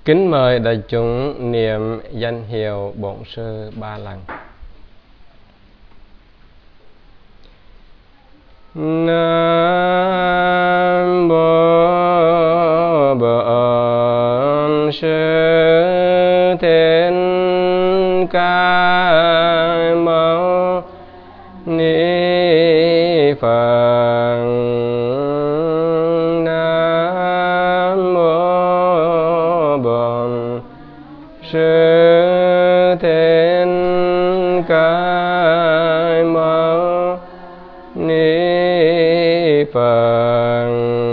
Kính mời đại chúng niệm danh hiệu Bổn Sư 3 lần. Nam mô Bổn Sư Thích Ca Mâu Ni Phật. Nam mô Bổn Sư Thích Ca Mâu Ni Phật.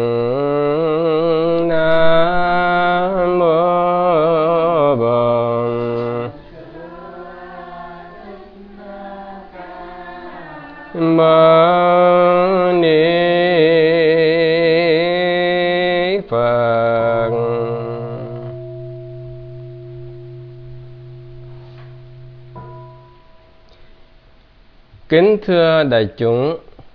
Nam mô Bổn Mâu Ni Phật. Kính thưa đại chúng,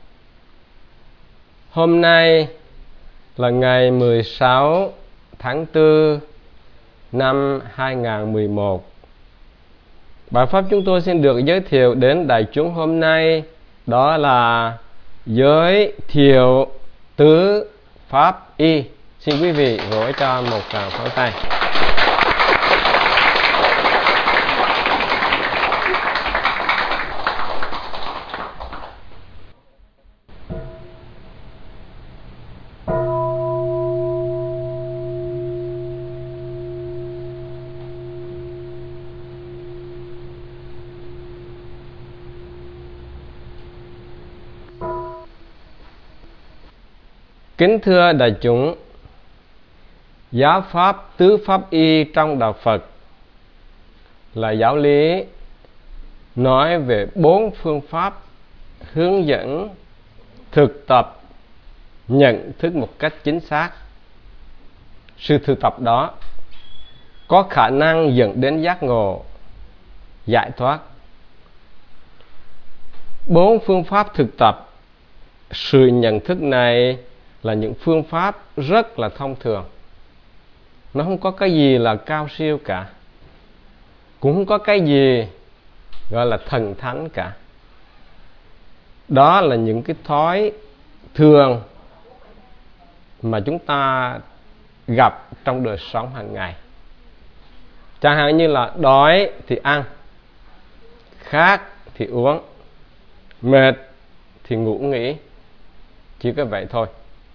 hôm nay là ngày 16 tháng 4 năm 2011. Bài pháp chúng tôi xin được giới thiệu đến đại chúng hôm nay đó là giới thiệu tứ pháp y. Xin quý vị vỗ cho một tràng pháo tay. Kính thưa đại chúng, giáo pháp tứ pháp y trong đạo Phật là giáo lý nói về 4 phương pháp hướng dẫn thực tập nhận thức một cách chính xác. Sự thực tập đó có khả năng dẫn đến giác ngộ, giải thoát. 4 phương pháp thực tập sự nhận thức này là những phương pháp rất là thông thường. Nó không có cái gì là cao siêu cả, cũng không có cái gì gọi là thần thánh cả. Đó là những cái thói thường mà chúng ta gặp trong đời sống hàng ngày. Chẳng hạn như là đói thì ăn, khát thì uống, mệt thì ngủ nghỉ, chỉ có vậy thôi.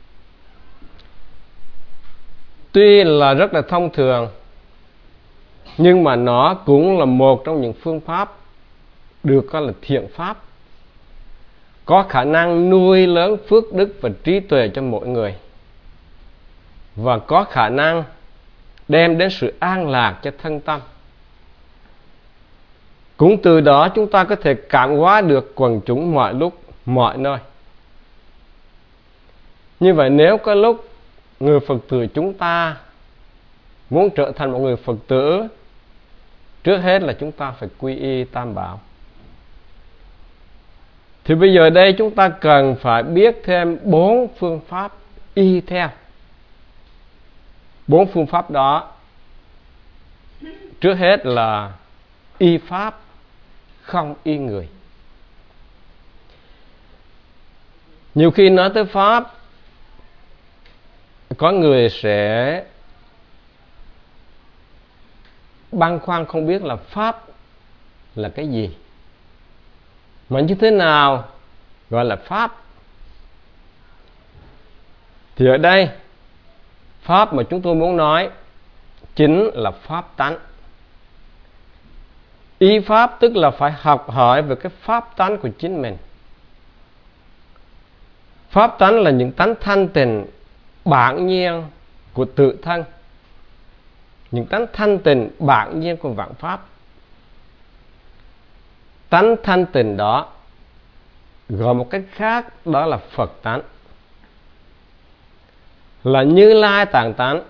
Tuy là rất là thông thường, nhưng mà nó cũng là một trong những phương pháp được coi là thiện pháp, có khả năng nuôi lớn phước đức và trí tuệ cho mỗi người, và có khả năng đem đến sự an lạc cho thân tâm. Cũng từ đó chúng ta có thể cảm hóa được quần chúng mọi lúc, mọi nơi. Như vậy nếu có lúc người Phật tử chúng ta muốn trở thành một người Phật tử, trước hết là chúng ta phải quy y Tam Bảo. Thì bây giờ đây chúng ta cần phải biết thêm 4 phương pháp y theo. 4 phương pháp đó, trước hết là y pháp, không y người. Nhiều khi nói tới pháp, có người sẽ băn khoăn không biết là pháp là cái gì, mà như thế nào gọi là pháp. Thì ở đây pháp mà chúng tôi muốn nói chính là pháp tánh. Y pháp tức là phải học hỏi về cái pháp tánh của chính mình. Pháp tánh là những tánh thanh tịnh bản nhiên của tự thân, những tánh thanh tịnh bản nhiên của vạn pháp. Tánh thanh tịnh đó gọi một cách khác đó là Phật tánh, là Như Lai tạng tánh.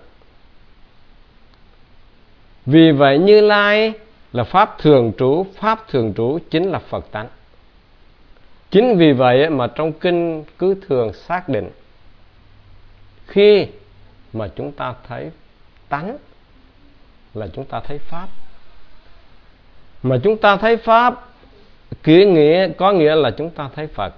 Vì vậy Như Lai là pháp thường trú chính là Phật tánh. Chính vì vậy mà trong kinh cứ thường xác định khi mà chúng ta thấy tánh là chúng ta thấy Pháp. Mà chúng ta thấy Pháp có nghĩa là chúng ta thấy Phật.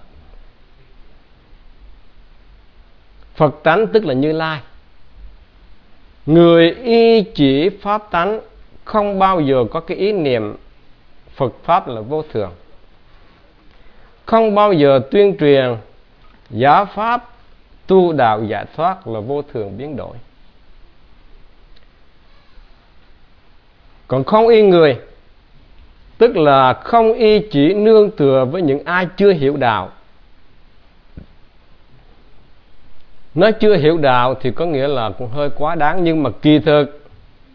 Phật tánh tức là Như Lai. Người y chỉ Pháp tánh không bao giờ có cái ý niệm Phật Pháp là vô thường, không bao giờ tuyên truyền giáo Pháp tu đạo giải thoát là vô thường biến đổi. Còn không y người tức là không y chỉ nương tựa với những ai chưa hiểu đạo. Nói chưa hiểu đạo thì có nghĩa là cũng hơi quá đáng, nhưng mà kỳ thực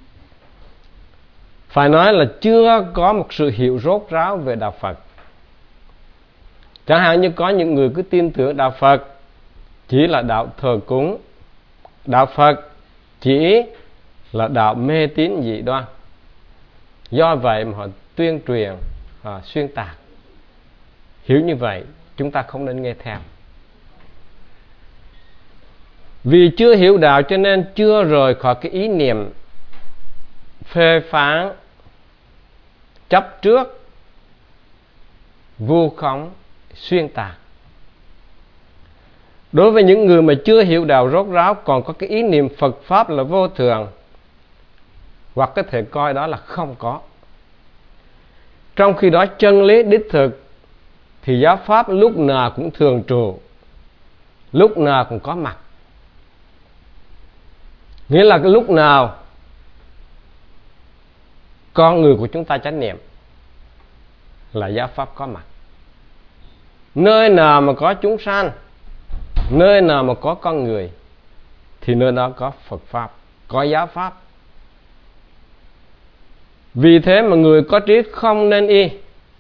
phải nói là chưa có một sự hiểu rốt ráo về đạo Phật. Chẳng hạn như có những người cứ tin tưởng đạo Phật chỉ là đạo thờ cúng, đạo Phật chỉ là đạo mê tín dị đoan. Do vậy mà họ tuyên truyền xuyên tạc. Hiểu như vậy chúng ta không nên nghe theo. Vì chưa hiểu đạo cho nên chưa rời khỏi cái ý niệm phê phán, chấp trước, vu khống, xuyên tạc. Đối với những người mà chưa hiểu đạo rốt ráo còn có cái ý niệm Phật Pháp là vô thường, hoặc có thể coi đó là không có. Trong khi đó chân lý đích thực thì giáo Pháp lúc nào cũng thường trụ, lúc nào cũng có mặt. Nghĩa là cái lúc nào con người của chúng ta chánh niệm là giáo Pháp có mặt. Nơi nào mà có chúng sanh, nơi nào mà có con người thì nơi đó có Phật Pháp, có giáo Pháp. Vì thế mà người có trí không nên y,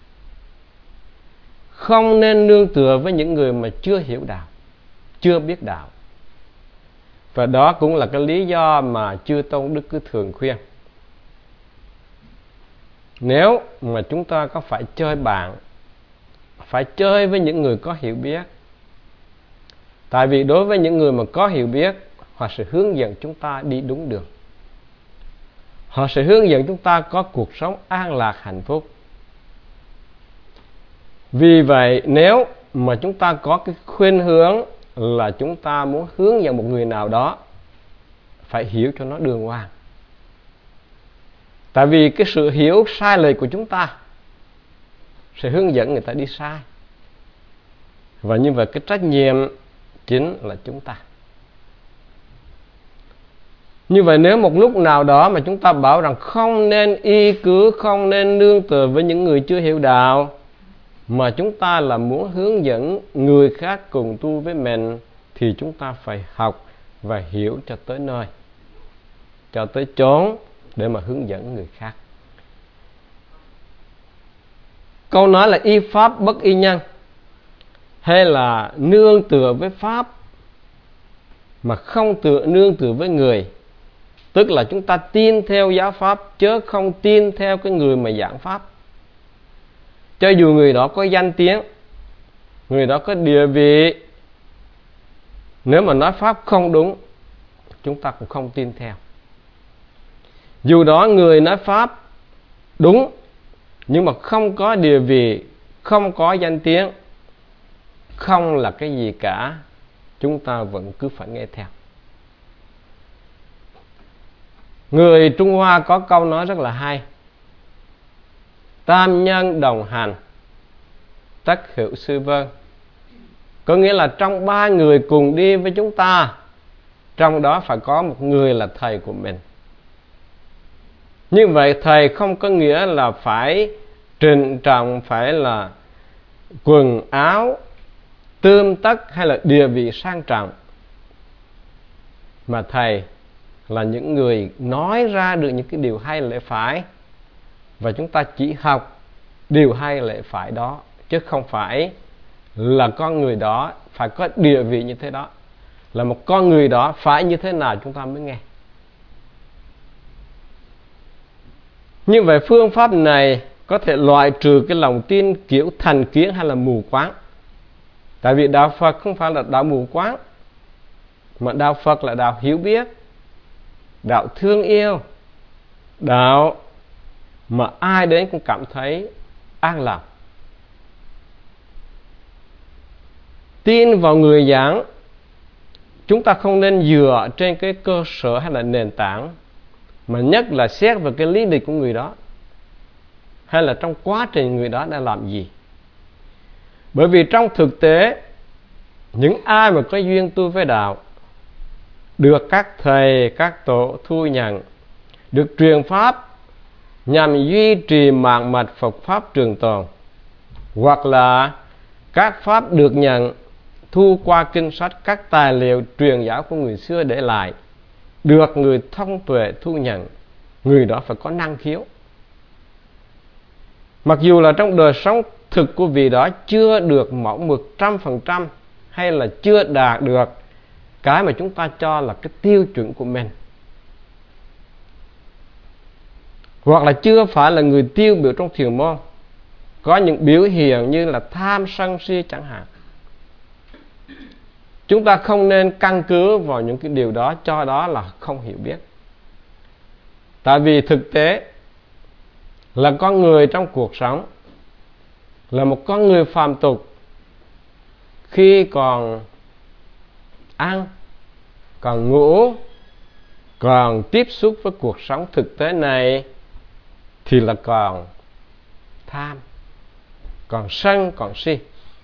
không nên nương tựa với những người mà chưa hiểu đạo, chưa biết đạo. Và đó cũng là cái lý do mà chư Tôn Đức cứ thường khuyên, nếu mà chúng ta có phải chơi bạn, phải chơi với những người có hiểu biết. Tại vì đối với những người mà có hiểu biết, họ sẽ hướng dẫn chúng ta đi đúng đường. Họ sẽ hướng dẫn chúng ta có cuộc sống an lạc hạnh phúc. Vì vậy nếu mà chúng ta có cái khuynh hướng là chúng ta muốn hướng dẫn một người nào đó, phải hiểu cho nó đường hoàng. Tại vì cái sự hiểu sai lệch của chúng ta sẽ hướng dẫn người ta đi sai. Và như vậy cái trách nhiệm chính là chúng ta. Như vậy nếu một lúc nào đó mà chúng ta bảo rằng không nên y cứ, không nên nương tựa với những người chưa hiểu đạo, mà chúng ta là muốn hướng dẫn người khác cùng tu với mình, thì chúng ta phải học và hiểu cho tới nơi, cho tới chốn để mà hướng dẫn người khác. Câu nói là y Pháp bất y nhân, hay là nương tựa với Pháp mà không nương tựa với người, tức là chúng ta tin theo giáo Pháp chứ không tin theo cái người mà giảng Pháp. Cho dù người đó có danh tiếng, người đó có địa vị, nếu mà nói Pháp không đúng, chúng ta cũng không tin theo. Dù đó người nói Pháp đúng, nhưng mà không có địa vị, không có danh tiếng, không là cái gì cả, chúng ta vẫn cứ phải nghe theo. Người Trung Hoa có câu nói rất là hay: tam nhân đồng hành, tất hữu sư vâng. Có nghĩa là trong ba người cùng đi với chúng ta, trong đó phải có một người là thầy của mình. Như vậy thầy không có nghĩa là phải trịnh trọng, phải là quần áo tươm tất hay là địa vị sang trọng, mà thầy là những người nói ra được những cái điều hay lẽ phải, và chúng ta chỉ học điều hay lẽ phải đó, chứ không phải là con người đó phải có địa vị như thế đó, là một con người đó phải như thế nào chúng ta mới nghe. Như vậy phương pháp này có thể loại trừ cái lòng tin kiểu thành kiến hay là mù quáng. Tại vì đạo Phật không phải là đạo mù quáng, mà đạo Phật là đạo hiểu biết, đạo thương yêu, đạo mà ai đến cũng cảm thấy an lòng. Tin vào người giảng, chúng ta không nên dựa trên cái cơ sở hay là nền tảng, mà nhất là xét về cái lý lịch của người đó, hay là trong quá trình người đó đã làm gì. Bởi vì trong thực tế, những ai mà có duyên tu với đạo, được các thầy, các tổ thu nhận, được truyền pháp nhằm duy trì mạng mạch Phật Pháp trường tồn, hoặc là các pháp được nhận thu qua kinh sách, các tài liệu truyền giáo của người xưa để lại, được người thông tuệ thu nhận, người đó phải có năng khiếu. Mặc dù là trong đời sống thực của vị đó chưa được mẫu mực 100%, hay là chưa đạt được cái mà chúng ta cho là cái tiêu chuẩn của mình, hoặc là chưa phải là người tiêu biểu trong thiền môn, có những biểu hiện như là tham sân si chẳng hạn, chúng ta không nên căn cứ vào những cái điều đó cho đó là không hiểu biết. Tại vì thực tế là con người trong cuộc sống là một con người phàm tục, khi còn ăn, còn ngủ, còn tiếp xúc với cuộc sống thực tế này thì là còn tham, còn sân, còn si.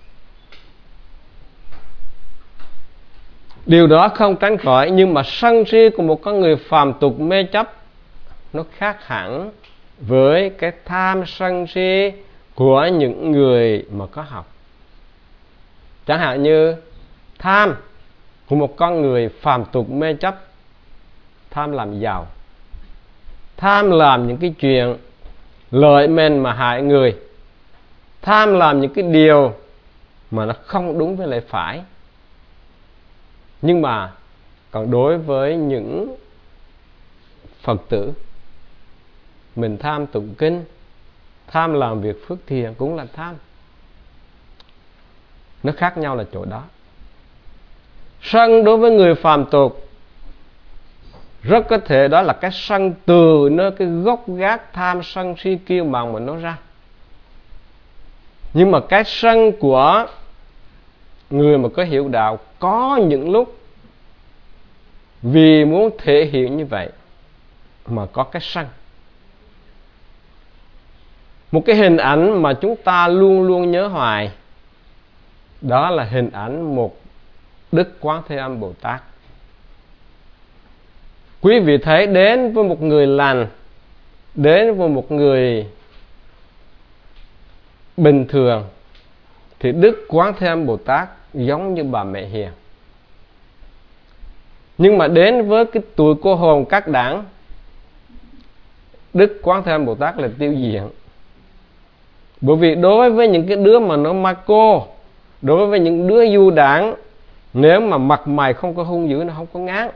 Điều đó không tránh khỏi, nhưng mà sân si của một con người phàm tục mê chấp nó khác hẳn với cái tham sân si của những người mà có học. Chẳng hạn như tham của một con người phàm tục mê chấp, tham làm giàu, tham làm những cái chuyện lợi mình mà hại người, tham làm những cái điều mà nó không đúng với lẽ phải. Nhưng mà còn đối với những Phật tử, mình tham tụng kinh, tham làm việc phước thiện cũng là tham. Nó khác nhau là chỗ đó. Sân đối với người phàm tục rất có thể đó là cái sân từ nơi cái gốc gác tham sân si kiêu mạn mà nó ra. Nhưng mà cái sân của người mà có hiểu đạo có những lúc vì muốn thể hiện như vậy mà có cái sân. Một cái hình ảnh mà chúng ta luôn luôn nhớ hoài, đó là hình ảnh một Đức Quán Thế Âm Bồ Tát. Quý vị thấy đến với một người lành, đến với một người bình thường, thì Đức Quán Thế Âm Bồ Tát giống như bà mẹ hiền. Nhưng mà đến với cái tuổi cô hồn các đảng, Đức Quán Thế Âm Bồ Tát là tiêu diện. Bởi vì đối với những cái đứa mà nó ma cô, đối với những đứa du đảng, nếu mà mặt mày không có hung dữ, nó không có ngán.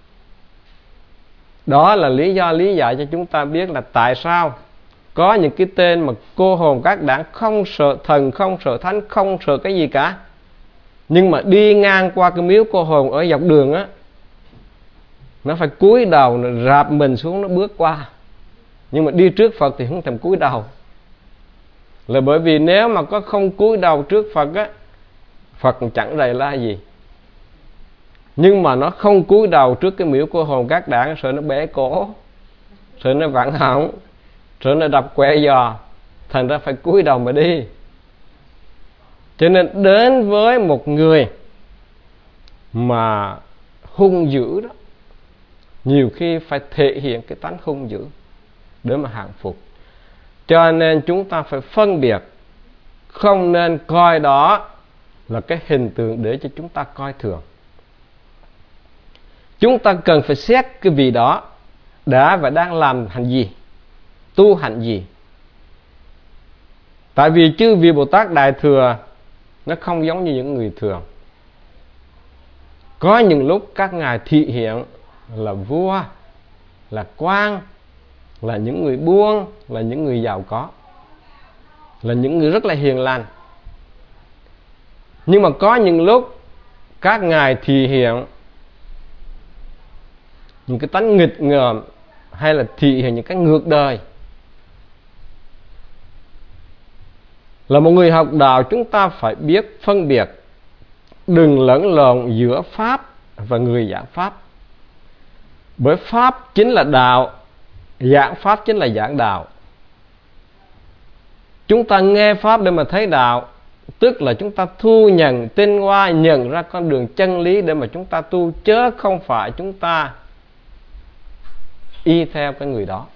Đó là lý giải cho chúng ta biết là tại sao có những cái tên mà cô hồn các đảng không sợ thần, không sợ thánh, không sợ cái gì cả, nhưng mà đi ngang qua cái miếu cô hồn ở dọc đường á, nó phải cúi đầu, nó rạp mình xuống, nó bước qua. Nhưng mà đi trước Phật thì không thèm cúi đầu, là bởi vì nếu mà có không cúi đầu trước Phật á, Phật chẳng rầy la gì. Nhưng mà nó không cúi đầu trước cái miếu cô hồn các đảng, sợ nó bẻ cổ, sợ nó vặn họng, sợ nó đập quẹ giò, thành ra phải cúi đầu mà đi. Cho nên đến với một người mà hung dữ đó, nhiều khi phải thể hiện cái tánh hung dữ để mà hàng phục. Cho nên chúng ta phải phân biệt, không nên coi đó là cái hình tượng để cho chúng ta coi thường. Chúng ta cần phải xét cái vị đó đã và đang làm hành gì, tu hành gì. Tại vì chư vị Bồ Tát Đại Thừa nó không giống như những người thường. Có những lúc các ngài thị hiện là vua, là quan, là những người buôn, là những người giàu có, là những người rất là hiền lành. Nhưng mà có những lúc các ngài thị hiện những cái tánh nghịch ngợm, hay là thị hiện những cái ngược đời. Là một người học đạo, chúng ta phải biết phân biệt, đừng lẫn lộn giữa Pháp và người giảng Pháp. Bởi Pháp chính là đạo, giảng Pháp chính là giảng đạo. Chúng ta nghe Pháp để mà thấy đạo, tức là chúng ta thu nhận, tinh hoa, nhận ra con đường chân lý để mà chúng ta tu, chứ không phải chúng ta y theo cái người đó.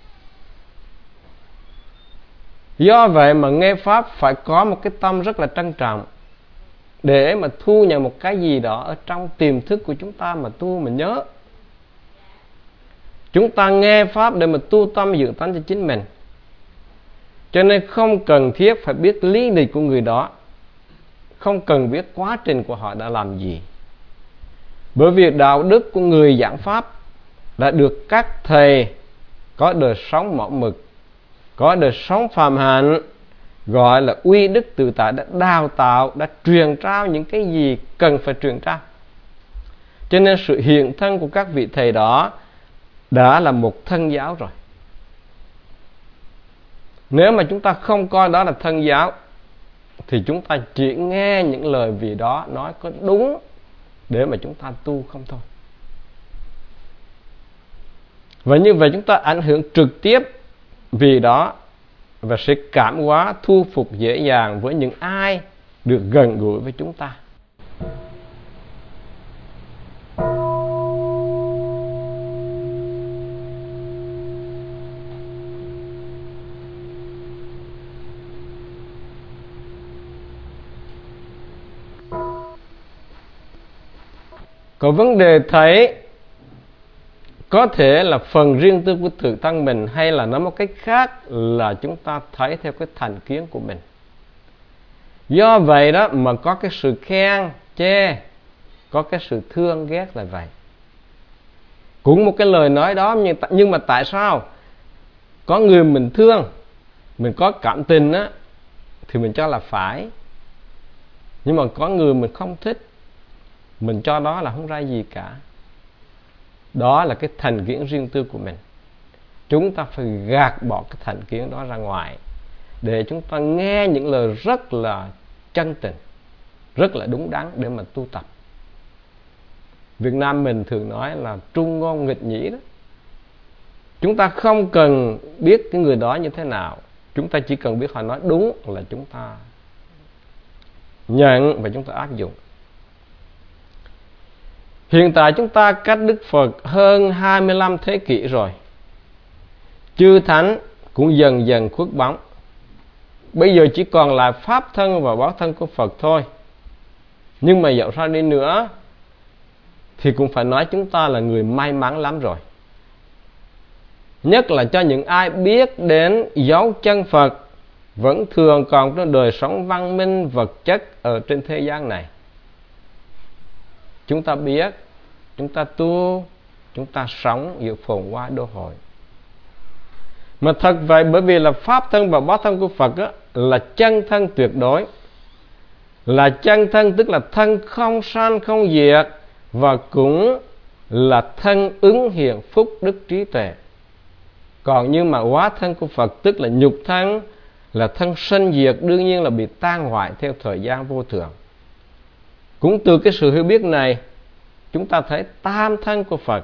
Do vậy mà nghe Pháp phải có một cái tâm rất là trân trọng, để mà thu nhận một cái gì đó ở trong tiềm thức của chúng ta mà tu mà nhớ. Chúng ta nghe Pháp để mà tu tâm dưỡng tánh cho chính mình. Cho nên không cần thiết phải biết lý lịch của người đó, không cần biết quá trình của họ đã làm gì. Bởi vì đạo đức của người giảng Pháp đã được các thầy có đời sống mẫu mực, có đời sống phàm hạnh, gọi là uy đức tự tại, đã đào tạo, đã truyền trao những cái gì cần phải truyền trao. Cho nên sự hiện thân của các vị thầy đó đã là một thân giáo rồi. Nếu mà chúng ta không coi đó là thân giáo, thì chúng ta chỉ nghe những lời vị đó nói có đúng để mà chúng ta tu không thôi. Và như vậy chúng ta ảnh hưởng trực tiếp vì đó, và sẽ cảm hóa, thu phục dễ dàng với những ai được gần gũi với chúng ta. Có vấn đề thấy có thể là phần riêng tư của tự thân mình, hay là nói một cách khác là chúng ta thấy theo cái thành kiến của mình. Do vậy đó mà có cái sự khen, chê, có cái sự thương ghét là vậy. Cũng một cái lời nói đó, nhưng mà tại sao có người mình thương, mình có cảm tình á, thì mình cho là phải. Nhưng mà có người mình không thích, mình cho đó là không ra gì cả. Đó là cái thành kiến riêng tư của mình. Chúng ta phải gạt bỏ cái thành kiến đó ra ngoài, để chúng ta nghe những lời rất là chân tình, rất là đúng đắn để mà tu tập. Việt Nam mình thường nói là trung ngôn nghịch nhĩ đó. Chúng ta không cần biết cái người đó như thế nào, chúng ta chỉ cần biết họ nói đúng là chúng ta nhận và chúng ta áp dụng. Hiện tại chúng ta cách Đức Phật hơn 25 thế kỷ rồi. Chư Thánh cũng dần dần khuất bóng. Bây giờ chỉ còn lại Pháp thân và báo thân của Phật thôi. Nhưng mà dẫu sao đi nữa thì cũng phải nói chúng ta là người may mắn lắm rồi. Nhất là cho những ai biết đến dấu chân Phật vẫn thường còn trong đời sống văn minh vật chất ở trên thế gian này. Chúng ta biết, chúng ta tu, chúng ta sống giữa phồn hoa đô hội. Mà thật vậy, bởi vì là Pháp thân và báo thân của Phật á, là chân thân tuyệt đối. Là chân thân tức là thân không sanh không diệt, và cũng là thân ứng hiện phúc đức trí tuệ. Còn như mà hóa thân của Phật tức là nhục thân, là thân sanh diệt, đương nhiên là bị tan hoại theo thời gian vô thường. Cũng từ cái sự hiểu biết này, chúng ta thấy tam thân của Phật,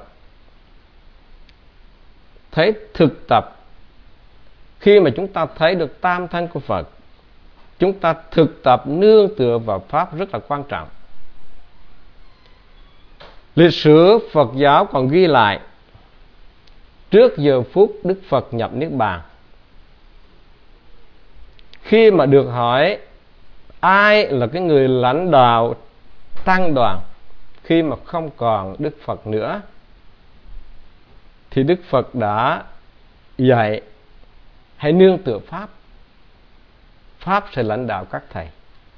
thấy thực tập. Khi mà chúng ta thấy được tam thân của Phật, chúng ta thực tập nương tựa vào Pháp rất là quan trọng. Lịch sử Phật giáo còn ghi lại, trước giờ phút Đức Phật nhập Niết Bàn, khi mà được hỏi ai là cái người lãnh đạo tăng đoàn khi mà không còn Đức Phật nữa, thì Đức Phật đã dạy hãy nương tựa Pháp. Pháp sẽ lãnh đạo các thầy.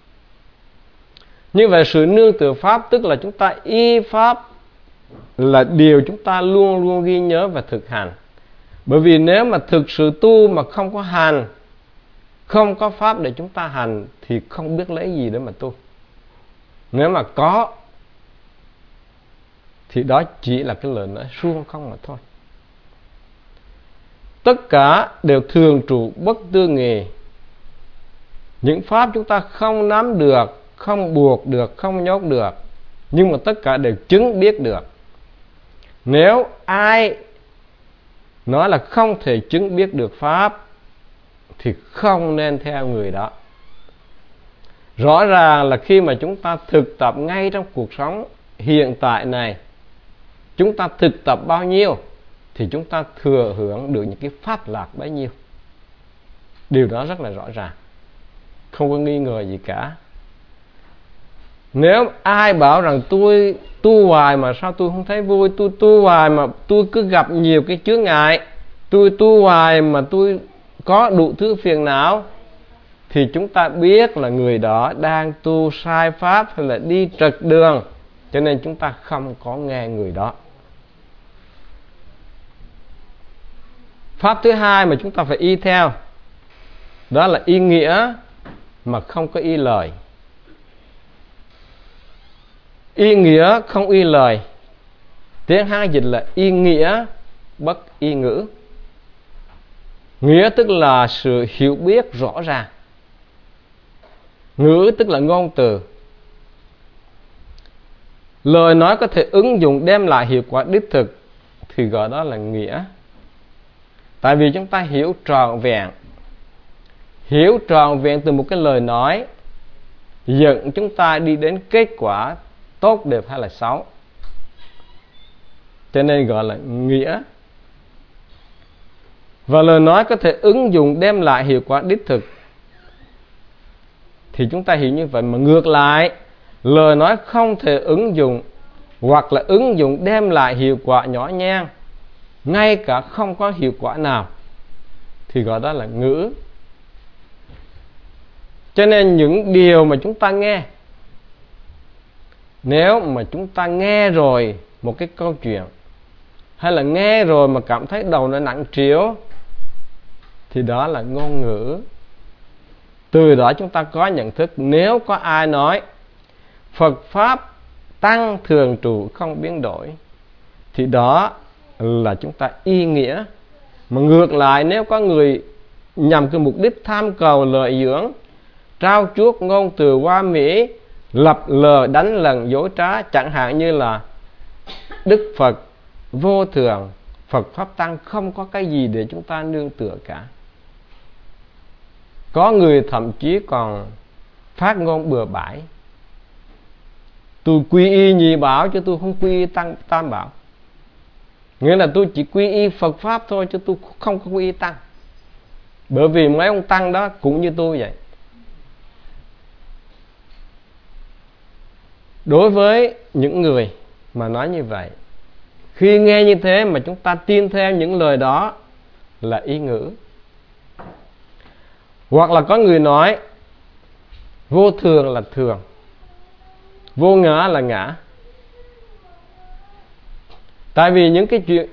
Như vậy sự nương tựa Pháp tức là chúng ta y Pháp là điều chúng ta luôn luôn ghi nhớ và thực hành. Bởi vì nếu mà thực sự tu mà không có hành, không có Pháp để chúng ta hành, thì không biết lấy gì để mà tu. Nếu mà có thì đó chỉ là cái lời nói suông không mà thôi. tất cả đều thường trụ bất tư nghì. Những pháp chúng ta không nắm được, không buộc được, không nhốt được, nhưng mà tất cả đều chứng biết được. Nếu ai nói là không thể chứng biết được pháp thì không nên theo người đó. Rõ ràng là khi mà chúng ta thực tập ngay trong cuộc sống hiện tại này, chúng ta thực tập bao nhiêu thì chúng ta thừa hưởng được những cái pháp lạc bấy nhiêu. Điều đó rất là rõ ràng, không có nghi ngờ gì cả. Nếu ai bảo rằng tôi tu hoài mà sao tôi không thấy vui, tôi tu hoài mà tôi cứ gặp nhiều cái chướng ngại, tôi tu hoài mà tôi có đủ thứ phiền não, thì chúng ta biết là người đó đang tu sai pháp hay là đi trật đường, cho nên chúng ta không có nghe người đó. Pháp thứ hai mà chúng ta phải y theo, đó là y nghĩa mà không có y lời. Y nghĩa không y lời, tiếng Hán dịch là y nghĩa bất y ngữ. Nghĩa tức là sự hiểu biết rõ ràng, ngữ tức là ngôn từ. Lời nói có thể ứng dụng đem lại hiệu quả đích thực thì gọi đó là nghĩa. Tại vì chúng ta hiểu trọn vẹn từ một cái lời nói dẫn chúng ta đi đến kết quả tốt đẹp hay là xấu, cho nên gọi là nghĩa. Và lời nói có thể ứng dụng đem lại hiệu quả đích thực thì chúng ta hiểu như vậy. Mà ngược lại, lời nói không thể ứng dụng hoặc là ứng dụng đem lại hiệu quả nhỏ nhen, ngay cả không có hiệu quả nào, thì gọi đó là ngữ. Cho nên những điều mà chúng ta nghe, nếu mà chúng ta nghe rồi một cái câu chuyện, hay là nghe rồi mà cảm thấy đầu nó nặng trĩu, thì đó là ngôn ngữ. Từ đó chúng ta có nhận thức. Nếu có ai nói Phật Pháp tăng thường trụ không biến đổi, thì đó là chúng ta y nghĩa. Mà ngược lại, nếu có người nhằm cái mục đích tham cầu lợi dưỡng, trao chuốt ngôn từ hoa mỹ, lập lờ đánh lần dối trá, chẳng hạn như là Đức Phật vô thường, Phật Pháp tăng không có cái gì để chúng ta nương tựa cả. Có người thậm chí còn phát ngôn bừa bãi: tôi quy y nhị bảo chứ tôi không quy y tam bảo. Nghĩa là tôi chỉ quy y Phật Pháp thôi chứ tôi không có quy y tăng. Bởi vì mấy ông tăng đó cũng như tôi vậy. Đối với những người mà nói như vậy, khi nghe như thế mà chúng ta tin theo những lời đó là ý ngữ. Hoặc là có người nói vô thường là thường, vô ngã là ngã. Tại vì những cái chuyện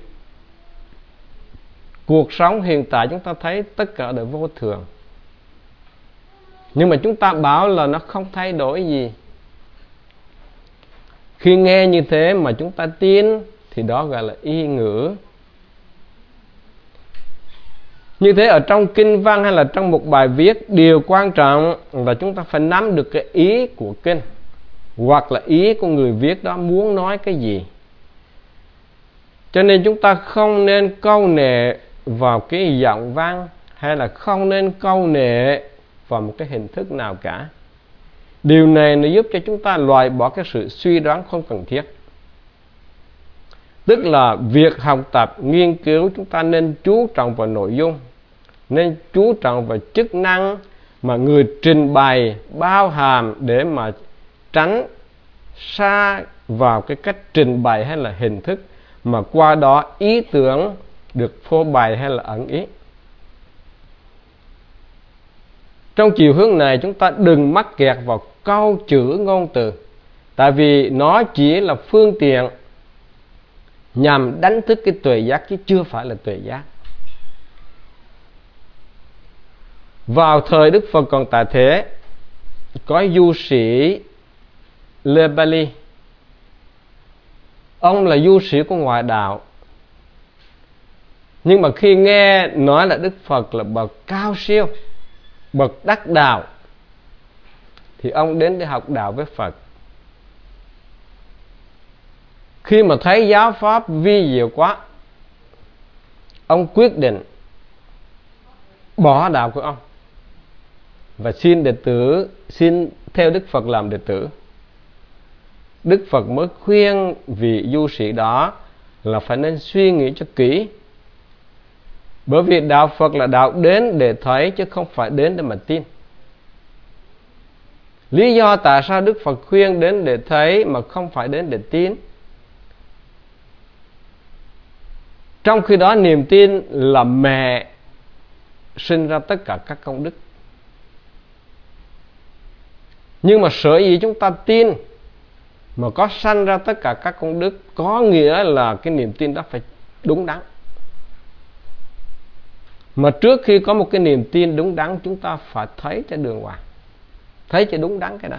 cuộc sống hiện tại chúng ta thấy tất cả đều vô thường, nhưng mà chúng ta bảo là nó không thay đổi gì. Khi nghe như thế mà chúng ta tin thì đó gọi là y ngữ. Như thế ở trong kinh văn hay là trong một bài viết, điều quan trọng là chúng ta phải nắm được cái ý của kinh, hoặc là ý của người viết đó muốn nói cái gì. Cho nên chúng ta không nên câu nệ vào cái giọng văn, hay là không nên câu nệ vào một cái hình thức nào cả. Điều này nó giúp cho chúng ta loại bỏ cái sự suy đoán không cần thiết. Tức là việc học tập, nghiên cứu chúng ta nên chú trọng vào nội dung, nên chú trọng vào chức năng mà người trình bày bao hàm, để mà tránh xa vào cái cách trình bày hay là hình thức, mà qua đó ý tưởng được phô bày hay là ẩn ý. Trong chiều hướng này chúng ta đừng mắc kẹt vào câu chữ ngôn từ, tại vì nó chỉ là phương tiện nhằm đánh thức cái tuệ giác chứ chưa phải là tuệ giác. Vào thời Đức Phật còn tại thế, có du sĩ Le Bali. Ông là du sĩ của ngoại đạo. Nhưng mà khi nghe nói là Đức Phật là bậc cao siêu, bậc đắc đạo, thì ông đến để học đạo với Phật. Khi mà thấy giáo pháp vi diệu quá, ông quyết định bỏ đạo của ông và xin theo Đức Phật làm đệ tử. Đức Phật mới khuyên vị du sĩ đó là phải nên suy nghĩ cho kỹ. Bởi vì đạo Phật là đạo đến để thấy chứ không phải đến để mà tin. Lý do tại sao Đức Phật khuyên đến để thấy mà không phải đến để tin? Trong khi đó niềm tin là mẹ sinh ra tất cả các công đức. Nhưng mà sở dĩ chúng ta tin mà có sanh ra tất cả các công đức, có nghĩa là cái niềm tin đó phải đúng đắn. Mà trước khi có một cái niềm tin đúng đắn, chúng ta phải thấy cho đường hoàng, thấy cho đúng đắn cái đó.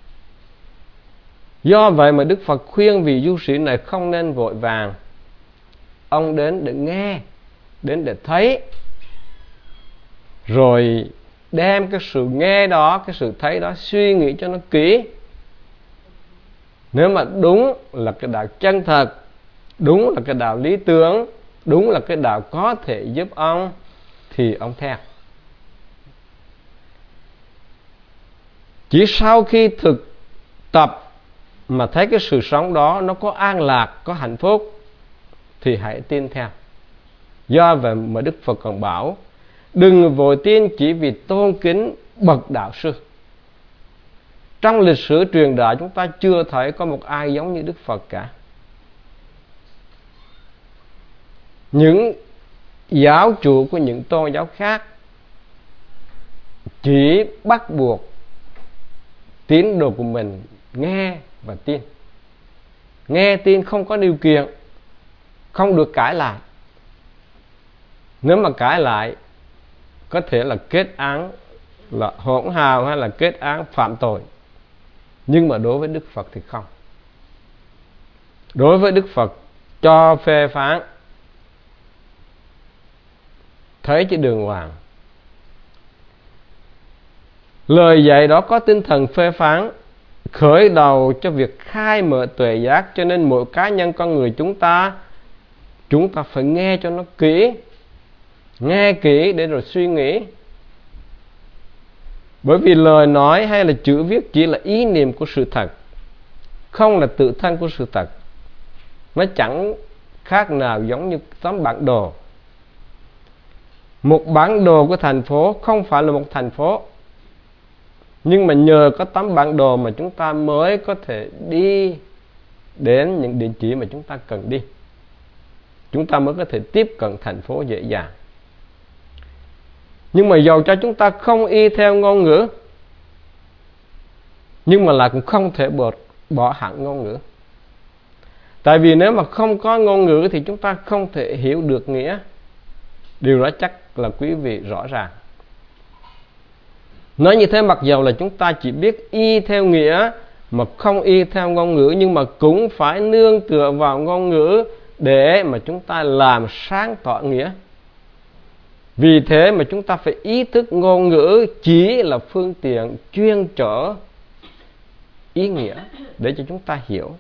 Do vậy mà Đức Phật khuyên vị du sĩ này không nên vội vàng. Ông đến để nghe, đến để thấy, rồi đem cái sự nghe đó, cái sự thấy đó suy nghĩ cho nó kỹ. Nếu mà đúng là cái đạo chân thật, đúng là cái đạo lý tưởng, đúng là cái đạo có thể giúp ông, thì ông theo. Chỉ sau khi thực tập mà thấy cái sự sống đó nó có an lạc, có hạnh phúc, thì hãy tin theo. Do vậy mà Đức Phật còn bảo đừng vội tin chỉ vì tôn kính bậc đạo sư. Trong lịch sử truyền đạo chúng ta chưa thấy có một ai giống như Đức Phật cả. Những giáo chủ của những tôn giáo khác chỉ bắt buộc tín đồ của mình nghe và tin. Nghe tin không có điều kiện, không được cãi lại. Nếu mà cãi lại có thể là kết án là hỗn hào hay là kết án phạm tội. Nhưng mà đối với Đức Phật thì không. Đối với Đức Phật cho phê phán, thấy chứ đường hoàng. Lời dạy đó có tinh thần phê phán, khởi đầu cho việc khai mở tuệ giác. Cho nên mỗi cá nhân con người chúng ta phải nghe cho nó kỹ, nghe kỹ để rồi suy nghĩ. Bởi vì lời nói hay là chữ viết chỉ là ý niệm của sự thật, không là tự thân của sự thật. Nó chẳng khác nào giống như tấm bản đồ. Một bản đồ của thành phố không phải là một thành phố, nhưng mà nhờ có tấm bản đồ mà chúng ta mới có thể đi đến những địa chỉ mà chúng ta cần đi. Chúng ta mới có thể tiếp cận thành phố dễ dàng. Nhưng mà dầu cho chúng ta không y theo ngôn ngữ, nhưng mà lại cũng không thể bỏ hẳn ngôn ngữ. Tại vì nếu mà không có ngôn ngữ thì chúng ta không thể hiểu được nghĩa. Điều đó chắc là quý vị rõ ràng. Nói như thế, mặc dầu là chúng ta chỉ biết y theo nghĩa mà không y theo ngôn ngữ, nhưng mà cũng phải nương tựa vào ngôn ngữ để mà chúng ta làm sáng tỏ nghĩa. Vì thế mà chúng ta phải ý thức ngôn ngữ chỉ là phương tiện chuyên trở ý nghĩa để cho chúng ta hiểu.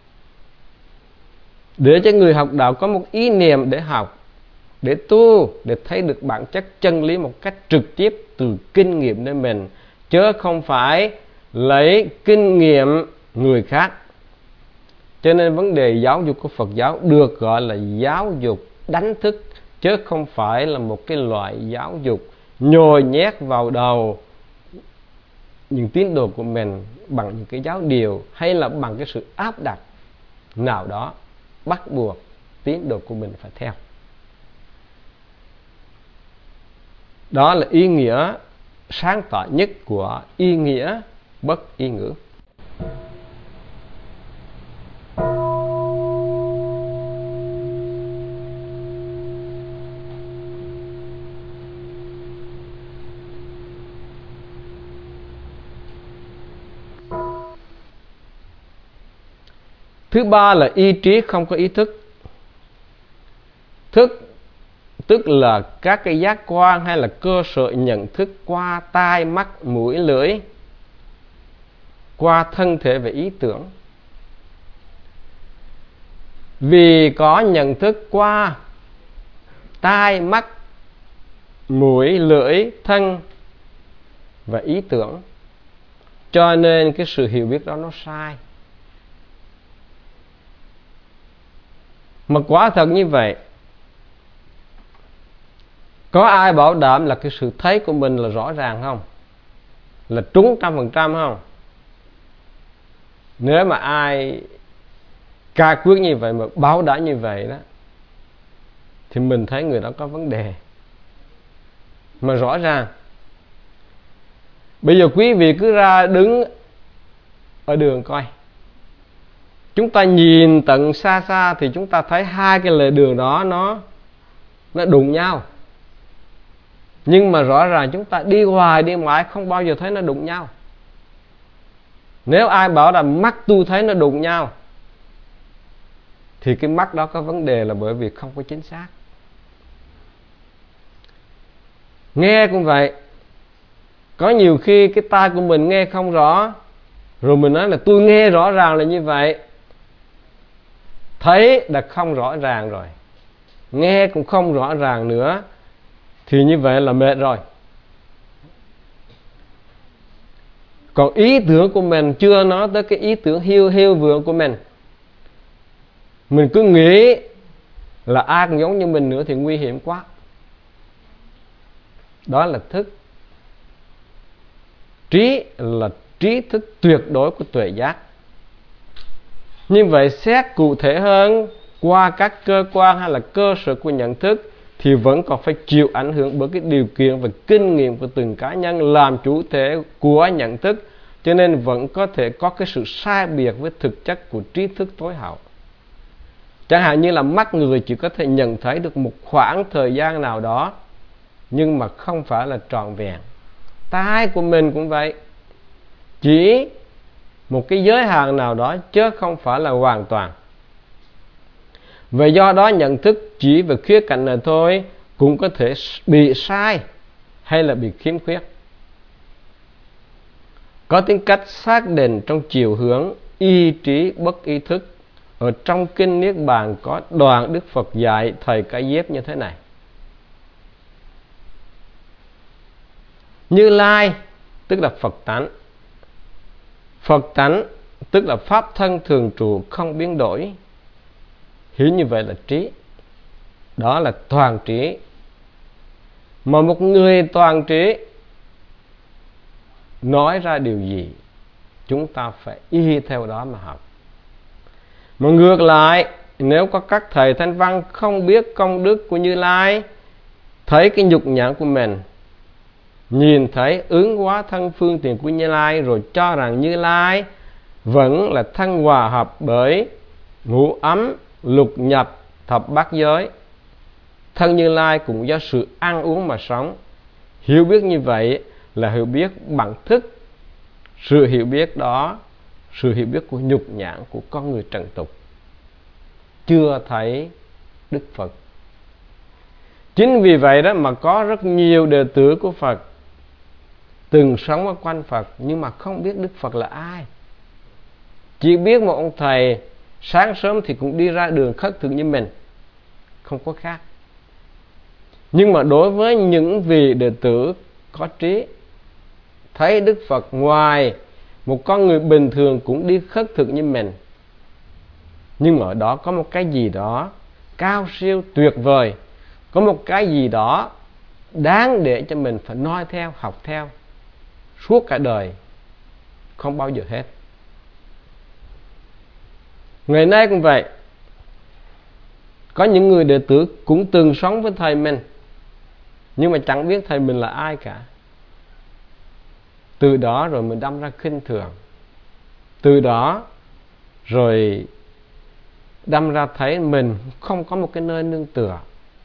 Để cho người học đạo có một ý niệm để học, để tu, để thấy được bản chất chân lý một cách trực tiếp từ kinh nghiệm nơi mình, chứ không phải lấy kinh nghiệm người khác. Cho nên vấn đề giáo dục của Phật giáo được gọi là giáo dục đánh thức, chứ không phải là một cái loại giáo dục nhồi nhét vào đầu những tín đồ của mình bằng những cái giáo điều hay là bằng cái sự áp đặt nào đó bắt buộc tín đồ của mình phải theo. Đó là ý nghĩa sáng tỏ nhất của ý nghĩa bất y ngữ. Thứ ba là ý trí không có ý thức. Thức tức là các cái giác quan hay là cơ sở nhận thức qua tai, mắt, mũi, lưỡi, qua thân thể và ý tưởng. Vì có nhận thức qua tai, mắt, mũi, lưỡi, thân và ý tưởng, cho nên cái sự hiểu biết đó nó sai. Mà quả thật như vậy, có ai bảo đảm là cái sự thấy của mình là rõ ràng không? Là trúng 100% không? Nếu mà ai ca quyết như vậy mà bảo đảm như vậy đó, thì mình thấy người đó có vấn đề. Mà rõ ràng, bây giờ quý vị cứ ra đứng ở đường coi, chúng ta nhìn tận xa xa thì chúng ta thấy hai cái lề đường đó nó đụng nhau. Nhưng mà rõ ràng chúng ta đi hoài đi mãi không bao giờ thấy nó đụng nhau. Nếu ai bảo là mắt tôi thấy nó đụng nhau, thì cái mắt đó có vấn đề, là bởi vì không có chính xác. Nghe cũng vậy. Có nhiều khi cái tai của mình nghe không rõ, rồi mình nói là tôi nghe rõ ràng là như vậy. Thấy đã không rõ ràng rồi, nghe cũng không rõ ràng nữa, thì như vậy là mệt rồi. Còn ý tưởng của mình, chưa nói tới cái ý tưởng hiu vượng của mình cứ nghĩ là ai cũng giống như mình nữa thì nguy hiểm quá. Đó là thức. Trí là trí thức tuyệt đối của tuệ giác. Như vậy xét cụ thể hơn, qua các cơ quan hay là cơ sở của nhận thức, thì vẫn còn phải chịu ảnh hưởng bởi cái điều kiện và kinh nghiệm của từng cá nhân làm chủ thể của nhận thức, cho nên vẫn có thể có cái sự sai biệt với thực chất của trí thức tối hậu. Chẳng hạn như là mắt người chỉ có thể nhận thấy được một khoảng thời gian nào đó, nhưng mà không phải là trọn vẹn. Tai của mình cũng vậy, chỉ một cái giới hạn nào đó chứ không phải là hoàn toàn. Và do đó nhận thức chỉ về khía cạnh này thôi cũng có thể bị sai hay là bị khiếm khuyết. Có tính cách xác định trong chiều hướng ý trí bất ý thức. Ở trong kinh Niết Bàn có đoạn Đức Phật dạy thầy Cái Diếp như thế này: Như Lai tức là Phật tánh. Phật tánh tức là pháp thân thường trụ không biến đổi. Hiểu như vậy là trí. Đó là toàn trí. Mà một người toàn trí nói ra điều gì, chúng ta phải y theo đó mà học. Mà ngược lại, nếu có các thầy Thanh Văn không biết công đức của Như Lai, thấy cái nhục nhã của mình, nhìn thấy ứng hóa thân phương tiện của Như Lai, rồi cho rằng Như Lai vẫn là thân hòa hợp bởi ngũ ấm, lục nhập, thập bát giới. Thân Như Lai cũng do sự ăn uống mà sống. Hiểu biết như vậy là hiểu biết bằng thức. Sự hiểu biết đó, sự hiểu biết của nhục nhãn của con người trần tục, chưa thấy Đức Phật. Chính vì vậy đó mà có rất nhiều đệ tử của Phật từng sống ở quanh Phật, nhưng mà không biết Đức Phật là ai. Chỉ biết một ông thầy sáng sớm thì cũng đi ra đường khất thực như mình, không có khác. Nhưng mà đối với những vị đệ tử có trí, thấy Đức Phật ngoài một con người bình thường cũng đi khất thực như mình, nhưng mà ở đó có một cái gì đó cao siêu tuyệt vời, có một cái gì đó đáng để cho mình phải noi theo, học theo suốt cả đời, không bao giờ hết. Ngày nay cũng vậy. Có những người đệ tử cũng từng sống với thầy mình, nhưng mà chẳng biết thầy mình là ai cả. Từ đó rồi mình đâm ra khinh thường. Từ đó rồi đâm ra thấy mình không có một cái nơi nương tựa.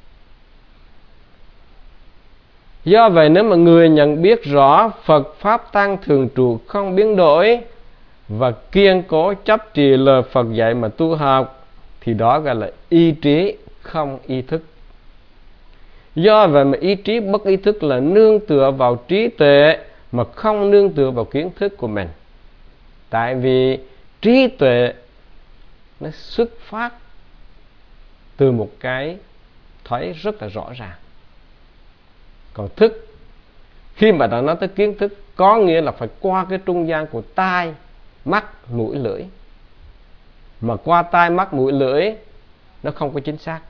Do vậy nếu mà người nhận biết rõ Phật Pháp Tăng thường trụ không biến đổi và kiên cố chấp trì lời Phật dạy mà tu học, thì đó gọi là ý trí không ý thức. Do vậy mà ý trí bất ý thức là nương tựa vào trí tuệ mà không nương tựa vào kiến thức của mình. Tại vì trí tuệ nó xuất phát từ một cái thấy rất là rõ ràng. Còn thức, khi mà đã nói tới kiến thức, có nghĩa là phải qua cái trung gian của tai, mắt, mũi, lưỡi. Mà qua tai, mắt, mũi, lưỡi nó không có chính xác.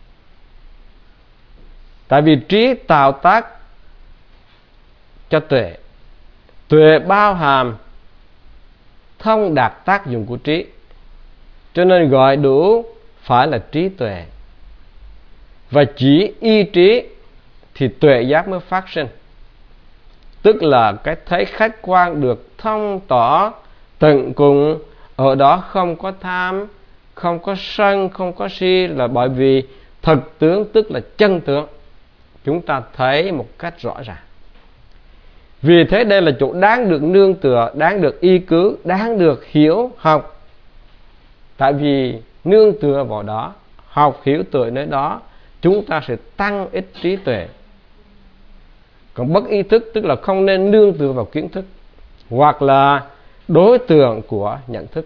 Tại vì trí tạo tác cho tuệ. Tuệ bao hàm thông đạt tác dụng của trí, cho nên gọi đủ phải là trí tuệ. Và chỉ y trí thì tuệ giác mới phát sinh. Tức là cái thấy khách quan được thông tỏ tận cùng, ở đó không có tham, không có sân, không có si, là bởi vì thực tướng tức là chân tướng, chúng ta thấy một cách rõ ràng. Vì thế đây là chỗ đáng được nương tựa, đáng được y cứ, đáng được hiểu học. Tại vì nương tựa vào đó, học hiểu tuệ nơi đó, chúng ta sẽ tăng ít trí tuệ. Còn bất ý thức tức là không nên nương tựa vào kiến thức hoặc là đối tượng của nhận thức.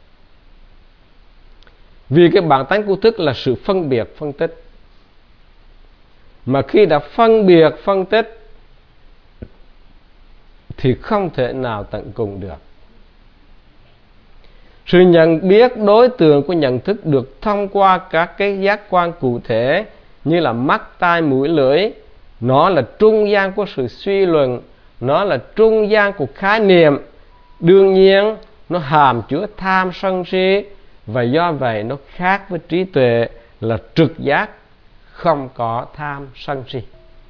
Vì cái bản tánh của thức là sự phân biệt, phân tích. Mà khi đã phân biệt, phân tích thì không thể nào tận cùng được. Sự nhận biết đối tượng của nhận thức được thông qua các cái giác quan cụ thể như là mắt, tai, mũi, lưỡi. Nó là trung gian của sự suy luận, nó là trung gian của khái niệm. Đương nhiên nó hàm chứa tham sân si, và do vậy nó khác với trí tuệ là trực giác, không có tham sân si.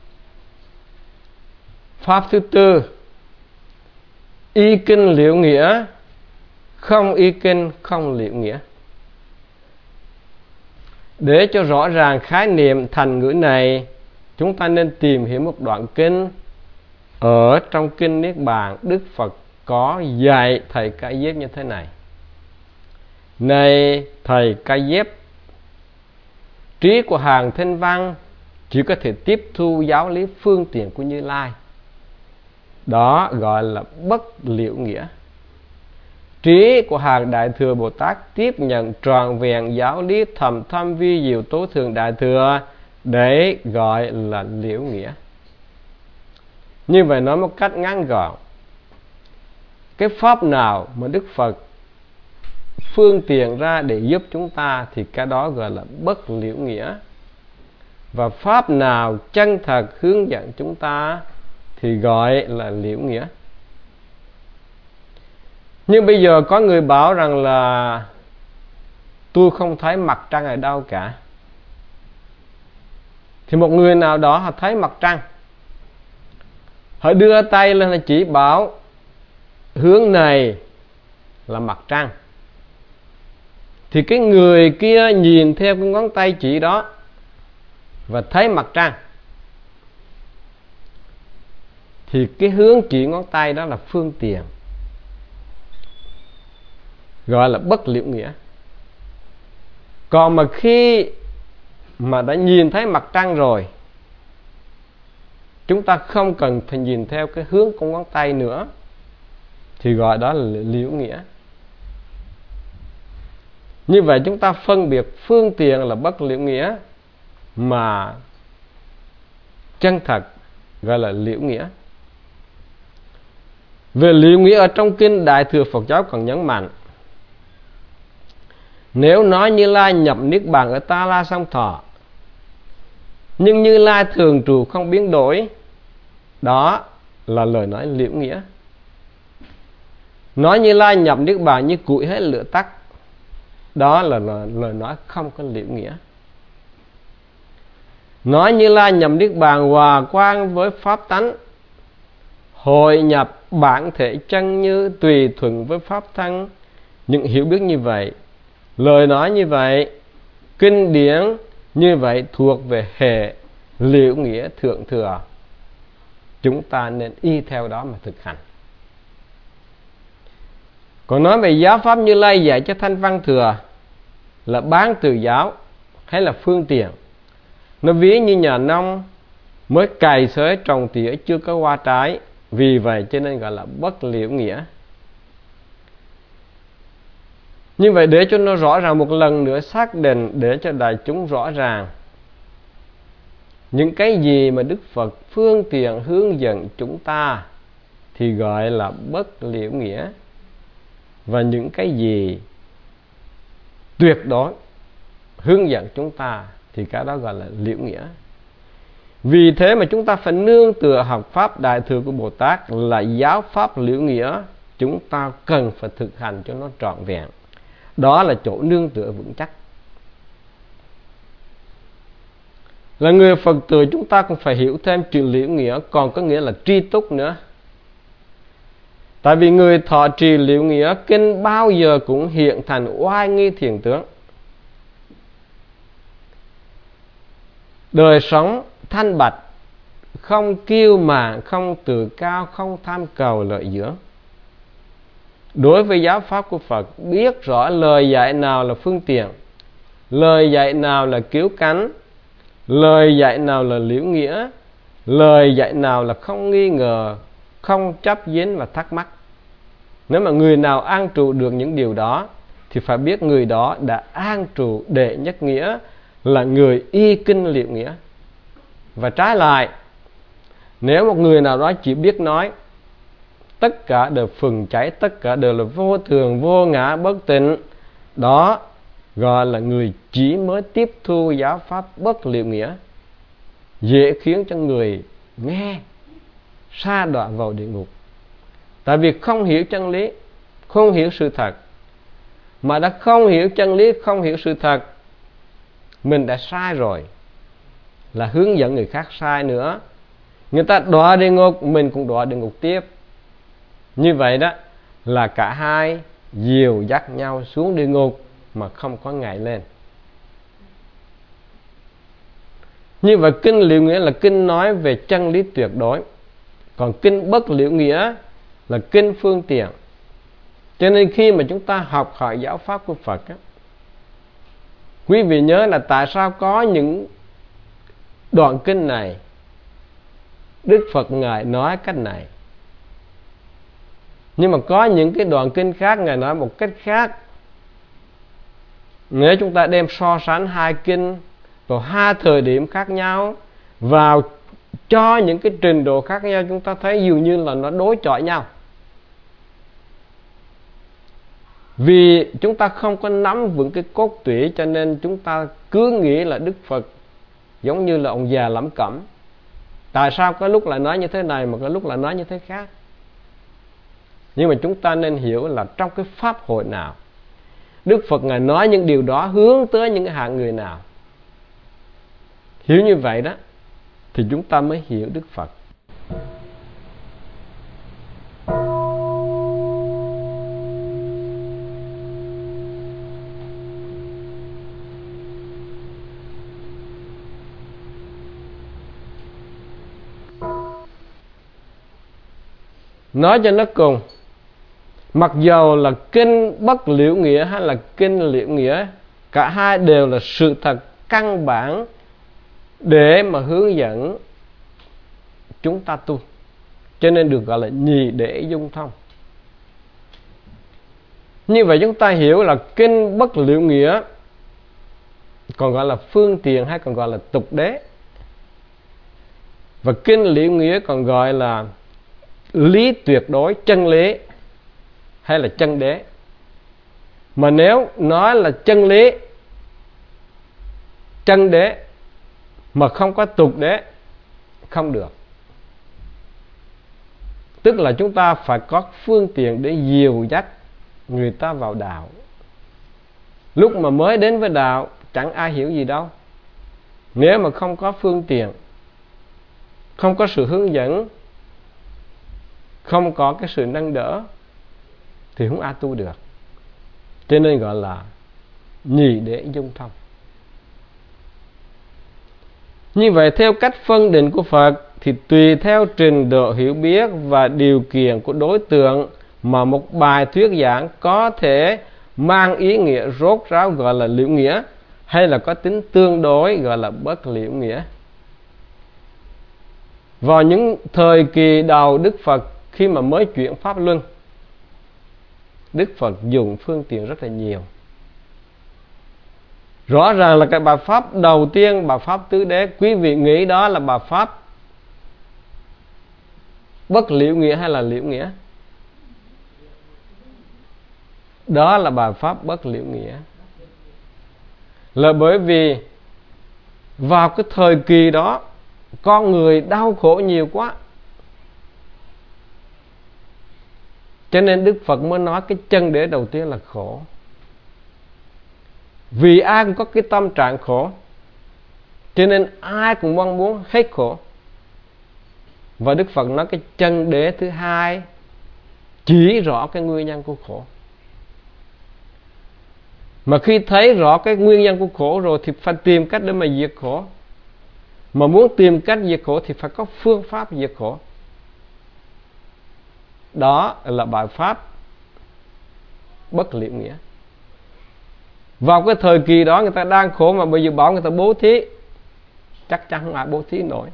Pháp thứ tư, y kinh liệu nghĩa, không y kinh không liệu nghĩa. Để cho rõ ràng khái niệm thành ngữ này, chúng ta nên tìm hiểu một đoạn kinh. Ở trong kinh Niết Bàn, Đức Phật có dạy thầy Ca Diếp như thế này: này thầy Ca Diếp, trí của hàng Thanh Văn chỉ có thể tiếp thu giáo lý phương tiện của Như Lai. Đó gọi là bất liệu nghĩa. Trí của hàng Đại Thừa Bồ Tát tiếp nhận trọn vẹn giáo lý thầm thâm vi diệu tối thượng Đại Thừa, để gọi là liễu nghĩa. Như vậy nói một cách ngắn gọn, cái pháp nào mà Đức Phật phương tiện ra để giúp chúng ta thì cái đó gọi là bất liễu nghĩa. Và pháp nào chân thật hướng dẫn chúng ta thì gọi là liễu nghĩa. Nhưng bây giờ có người bảo rằng là tôi không thấy mặt trăng ở đâu cả. Thì một người nào đó họ thấy mặt trăng, họ đưa tay lên là chỉ bảo hướng này là mặt trăng, thì cái người kia nhìn theo cái ngón tay chỉ đó và thấy mặt trăng, thì cái hướng chỉ ngón tay đó là phương tiện, gọi là bất liễu nghĩa. Còn mà khi mà đã nhìn thấy mặt trăng rồi, chúng ta không cần phải nhìn theo cái hướng của ngón tay nữa, thì gọi đó là liễu nghĩa. Như vậy chúng ta phân biệt phương tiện là bất liễu nghĩa, mà chân thật gọi là liễu nghĩa. Về liễu nghĩa ở trong kinh Đại Thừa Phật giáo còn nhấn mạnh: nếu nói Như Lai nhập Niết Bàn ở Ta La Song Thọ, nhưng Như Lai thường trụ không biến đổi, đó là lời nói liễu nghĩa. Nói Như Lai nhập Niết Bàn như củi hết lửa tắt, đó là lời nói không có liễu nghĩa. Nói Như Lai nhập Niết Bàn hòa quang với pháp tánh, hội nhập bản thể chân như tùy thuận với pháp thân, những hiểu biết như vậy, lời nói như vậy, kinh điển như vậy thuộc về hệ liễu nghĩa thượng thừa. Chúng ta nên y theo đó mà thực hành. Còn nói về giáo pháp Như Lai dạy cho Thanh Văn Thừa là bán từ giáo hay là phương tiện, nó ví như nhà nông mới cày xới trồng tỉa chưa có hoa trái, vì vậy cho nên gọi là bất liễu nghĩa. Như vậy để cho nó rõ ràng một lần nữa, xác định để cho đại chúng rõ ràng những cái gì mà Đức Phật phương tiện hướng dẫn chúng ta thì gọi là bất liễu nghĩa, và những cái gì tuyệt đối hướng dẫn chúng ta thì cái đó gọi là liễu nghĩa. Vì thế mà chúng ta phải nương tựa học pháp Đại Thừa của Bồ Tát là giáo pháp liễu nghĩa, chúng ta cần phải thực hành cho nó trọn vẹn. Đó là chỗ nương tựa vững chắc. Là người Phật tử chúng ta cũng phải hiểu thêm chữ liễu nghĩa còn có nghĩa là tri túc nữa. Tại vì người thọ trì liễu nghĩa kinh bao giờ cũng hiện thành oai nghi thiền tướng. Đời sống thanh bạch, không kiêu mạn, không tự cao, không tham cầu lợi dưỡng. Đối với giáo pháp của Phật, biết rõ lời dạy nào là phương tiện, lời dạy nào là cứu cánh, lời dạy nào là liễu nghĩa, lời dạy nào là không nghi ngờ, không chấp dính và thắc mắc. Nếu mà người nào an trụ được những điều đó thì phải biết người đó đã an trụ đệ nhất nghĩa, là người y kinh liễu nghĩa. Và trái lại, nếu một người nào đó chỉ biết nói tất cả đều phừng cháy, tất cả đều là vô thường, vô ngã, bất tịnh, đó gọi là người chỉ mới tiếp thu giáo pháp bất liễu nghĩa, dễ khiến cho người nghe sa đọa vào địa ngục. Tại vì không hiểu chân lý, không hiểu sự thật. Mà đã không hiểu chân lý, không hiểu sự thật, mình đã sai rồi, là hướng dẫn người khác sai nữa. Người ta đọa địa ngục, mình cũng đọa địa ngục tiếp. Như vậy đó là cả hai dìu dắt nhau xuống địa ngục mà không có ngày lên. Như vậy kinh liễu nghĩa là kinh nói về chân lý tuyệt đối, còn kinh bất liễu nghĩa là kinh phương tiện. Cho nên khi mà chúng ta học hỏi giáo pháp của Phật á, quý vị nhớ là tại sao có những đoạn kinh này Đức Phật Ngài nói cách này, nhưng mà có những cái đoạn kinh khác Ngài nói một cách khác. Nếu chúng ta đem so sánh hai kinh vào hai thời điểm khác nhau, vào cho những cái trình độ khác nhau, chúng ta thấy dường như là nó đối chọi nhau. Vì chúng ta không có nắm vững cái cốt tủy, cho nên chúng ta cứ nghĩ là Đức Phật giống như là ông già lẩm cẩm. Tại sao có lúc lại nói như thế này mà có lúc lại nói như thế khác? Nhưng mà chúng ta nên hiểu là trong cái pháp hội nào, Đức Phật Ngài nói những điều đó hướng tới những hạng người nào. Hiểu như vậy đó thì chúng ta mới hiểu Đức Phật. Nói cho nó cùng, mặc dầu là kinh bất liễu nghĩa hay là kinh liễu nghĩa, cả hai đều là sự thật căn bản để mà hướng dẫn chúng ta tu, cho nên được gọi là nhì để dung thông. Như vậy chúng ta hiểu là kinh bất liễu nghĩa còn gọi là phương tiện hay còn gọi là tục đế, và kinh liễu nghĩa còn gọi là lý tuyệt đối, chân lý hay là chân đế. Mà nếu nói là chân lý, chân đế mà không có tục đế không được. Tức là chúng ta phải có phương tiện để dìu dắt người ta vào đạo. Lúc mà mới đến với đạo chẳng ai hiểu gì đâu. Nếu mà không có phương tiện, không có sự hướng dẫn, không có cái sự nâng đỡ thì không ai tu được. Cho nên gọi là nhì để dung thông. Như vậy theo cách phân định của Phật thì tùy theo trình độ hiểu biết và điều kiện của đối tượng mà một bài thuyết giảng có thể mang ý nghĩa rốt ráo gọi là liễu nghĩa, hay là có tính tương đối gọi là bất liễu nghĩa. Vào những thời kỳ đầu Đức Phật khi mà mới chuyển Pháp Luân, Đức Phật dùng phương tiện rất là nhiều. Rõ ràng là cái bài pháp đầu tiên, bài pháp tứ đế, quý vị nghĩ đó là bài pháp bất liễu nghĩa hay là liễu nghĩa? Đó là bài pháp bất liễu nghĩa. Là bởi vì vào cái thời kỳ đó con người đau khổ nhiều quá, cho nên Đức Phật mới nói cái chân đế đầu tiên là khổ. Vì ai cũng có cái tâm trạng khổ, cho nên ai cũng mong muốn hết khổ. Và Đức Phật nói cái chân đế thứ hai chỉ rõ cái nguyên nhân của khổ. Mà khi thấy rõ cái nguyên nhân của khổ rồi thì phải tìm cách để mà diệt khổ. Mà muốn tìm cách diệt khổ thì phải có phương pháp diệt khổ. Đó là bài pháp bất liễu nghĩa. Vào cái thời kỳ đó người ta đang khổ mà bây giờ bảo người ta bố thí, chắc chắn không ai bố thí nổi.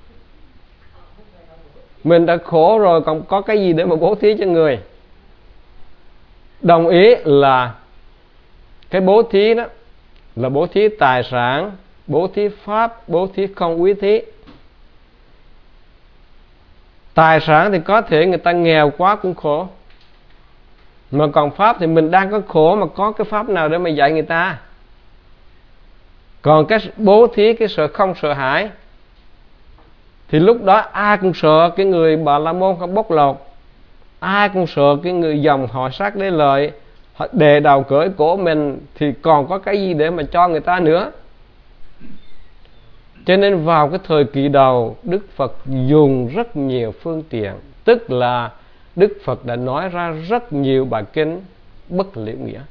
Mình đã khổ rồi còn có cái gì để mà bố thí cho người. Đồng ý là cái bố thí đó là bố thí tài sản, bố thí pháp, bố thí không quý thí. Tài sản thì có thể người ta nghèo quá cũng khổ, mà còn pháp thì mình đang có khổ mà có cái pháp nào để mà dạy người ta. Còn cái bố thí, cái sợ không sợ hãi, thì lúc đó ai cũng sợ cái người Bà La Môn không bóc lột, ai cũng sợ cái người dòng họ sát đế lợi họ đề đầu cởi cổ mình, thì còn có cái gì để mà cho người ta nữa. Cho nên vào cái thời kỳ đầu Đức Phật dùng rất nhiều phương tiện, tức là Đức Phật đã nói ra rất nhiều bài kinh bất liễu nghĩa.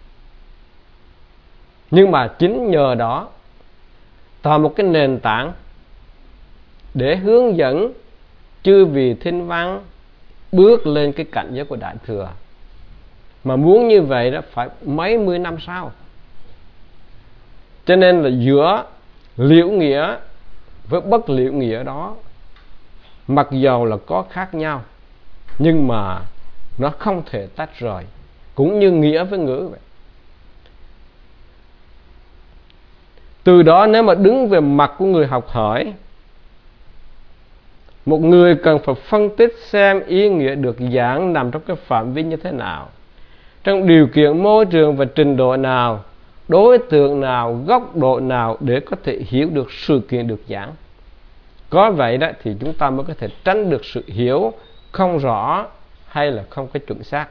Nhưng mà chính nhờ đó tạo một cái nền tảng để hướng dẫn chư vị thinh văn bước lên cái cảnh giới của Đại Thừa. Mà muốn như vậy đó phải mấy mươi năm sau. Cho nên là giữa liễu nghĩa với bất liễu nghĩa đó, mặc dầu là có khác nhau, nhưng mà nó không thể tách rời, cũng như nghĩa với ngữ vậy. Từ đó nếu mà đứng về mặt của người học hỏi, một người cần phải phân tích xem ý nghĩa được giảng nằm trong cái phạm vi như thế nào, trong điều kiện môi trường và trình độ nào, đối tượng nào, góc độ nào để có thể hiểu được sự kiện được giảng. Có vậy đó thì chúng ta mới có thể tránh được sự hiểu không rõ hay là không có chuẩn xác.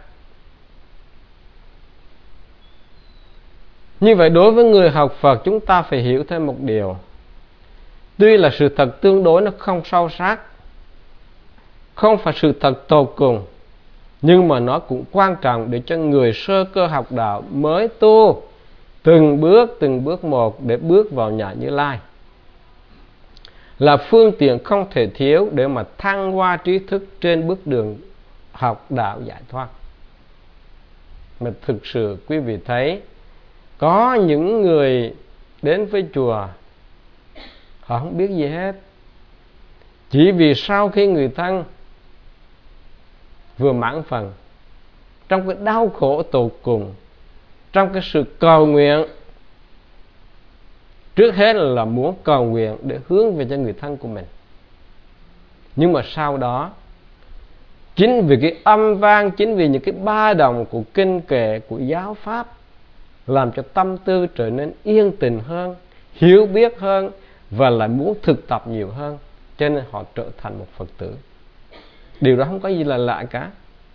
Như vậy đối với người học Phật, chúng ta phải hiểu thêm một điều. Tuy là sự thật tương đối nó không sâu sắc, không phải sự thật tột cùng, nhưng mà nó cũng quan trọng để cho người sơ cơ học đạo mới tu từng bước một để bước vào nhà Như Lai, là phương tiện không thể thiếu để mà thăng hoa trí thức trên bước đường học đạo giải thoát. Mà thực sự quý vị thấy có những người đến với chùa, họ không biết gì hết, chỉ vì sau khi người thân vừa mãn phần, trong cái đau khổ tột cùng, trong cái sự cầu nguyện, trước hết là muốn cầu nguyện để hướng về cho người thân của mình. Nhưng mà sau đó, chính vì cái âm vang, chính vì những cái ba đồng của kinh kệ, của giáo pháp, làm cho tâm tư trở nên yên tĩnh hơn, hiểu biết hơn, và lại muốn thực tập nhiều hơn, cho nên họ trở thành một Phật tử. Điều đó không có gì là lạ cả.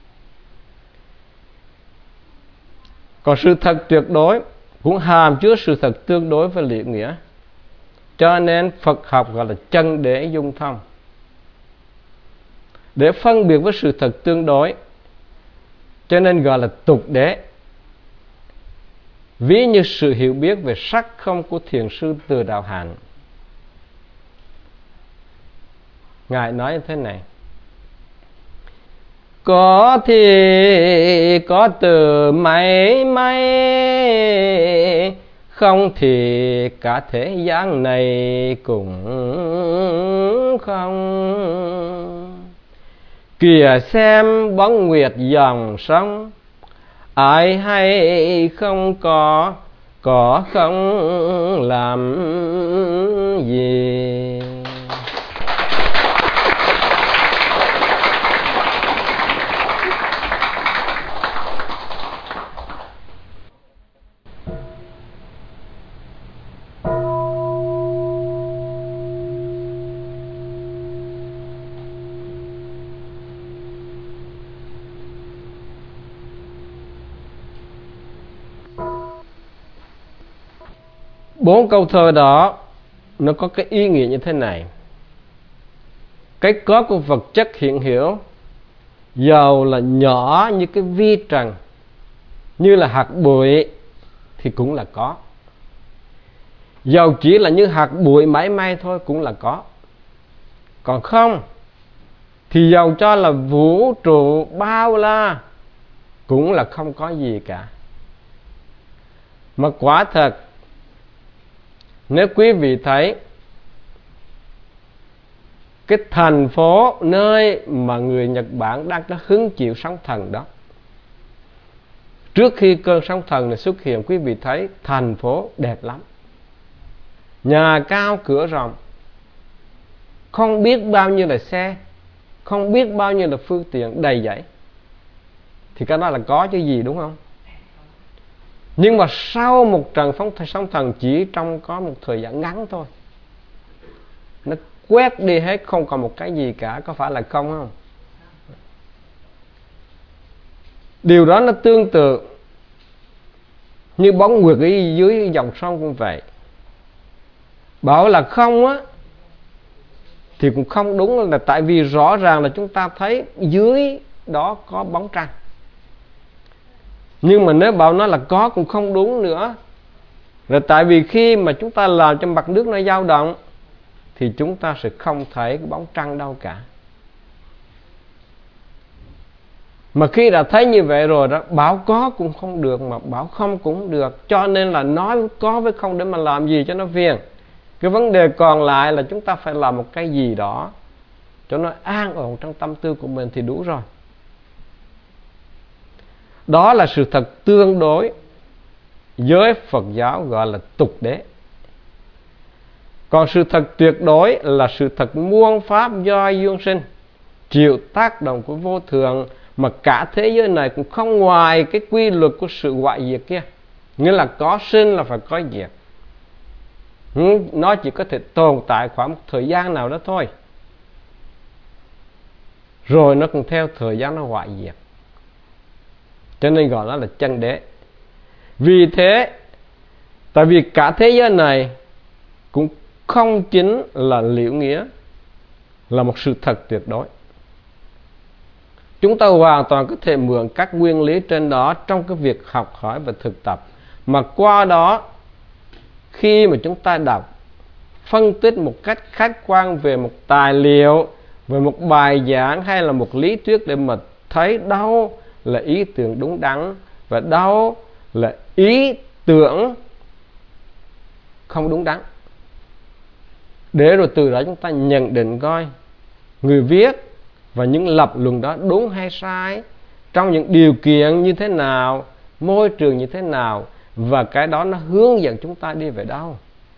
Còn sự thật tuyệt đối cũng hàm chứa sự thật tương đối với liễu nghĩa. Cho nên Phật học gọi là chân đế dung thông. Để phân biệt với sự thật tương đối, cho nên gọi là tục đế. Ví như sự hiểu biết về sắc không của thiền sư Từ Đạo Hạnh. Ngài nói như thế này: có thì có từ mấy mấy, không thì cả thế gian này cũng không. Kìa xem bóng nguyệt dòng sông, ai hay không có không làm gì. Bốn câu thơ đó nó có cái ý nghĩa như thế này. Cái có của vật chất hiện hữu, dầu là nhỏ như cái vi trần, như là hạt bụi, thì cũng là có. Dầu chỉ là như hạt bụi mảy may thôi cũng là có. Còn không thì dầu cho là vũ trụ bao la cũng là không có gì cả. Mà quả thật, nếu quý vị thấy cái thành phố nơi mà người Nhật Bản đang có hứng chịu sóng thần đó, trước khi cơn sóng thần này xuất hiện, quý vị thấy thành phố đẹp lắm, nhà cao cửa rộng, không biết bao nhiêu là xe, không biết bao nhiêu là phương tiện đầy dẫy, thì cái đó là có chứ gì, đúng không? Nhưng mà sau một trận sóng thần chỉ trong có một thời gian ngắn thôi, nó quét đi hết, không còn một cái gì cả. Có phải là không? Điều đó nó tương tự như bóng nguyệt ở dưới dòng sông cũng vậy. Bảo là không á thì cũng không đúng, là tại vì rõ ràng là chúng ta thấy dưới đó có bóng trăng. Nhưng mà nếu bảo nó là có cũng không đúng nữa. Rồi tại vì khi mà chúng ta làm cho mặt nước nó dao động thì chúng ta sẽ không thấy cái bóng trăng đâu cả. Mà khi đã thấy như vậy rồi đó, bảo có cũng không được mà bảo không cũng được. Cho nên là nói có với không để mà làm gì cho nó phiền. Cái vấn đề còn lại là chúng ta phải làm một cái gì đó cho nó an ổn trong tâm tư của mình thì đủ rồi. Đó là sự thật tương đối, giới Phật giáo gọi là tục đế. Còn sự thật tuyệt đối là sự thật muôn pháp do duyên sinh, chịu tác động của vô thường, mà cả thế giới này cũng không ngoài cái quy luật của sự hoại diệt kia. Nghĩa là có sinh là phải có diệt. Nó chỉ có thể tồn tại khoảng một thời gian nào đó thôi, rồi nó cũng theo thời gian nó hoại diệt. Cho nên gọi nó là chân đế. Vì thế, tại vì cả thế giới này cũng không chính là liễu nghĩa, là một sự thật tuyệt đối. Chúng ta hoàn toàn có thể mượn các nguyên lý trên đó trong cái việc học hỏi và thực tập. Mà qua đó, khi mà chúng ta đọc, phân tích một cách khách quan về một tài liệu, về một bài giảng hay là một lý thuyết, để mà thấy đâu là ý tưởng đúng đắn và đâu là ý tưởng không đúng đắn, để rồi từ đó chúng ta nhận định coi người viết và những lập luận đó đúng hay sai, trong những điều kiện như thế nào, môi trường như thế nào, và cái đó nó hướng dẫn chúng ta đi về đâu.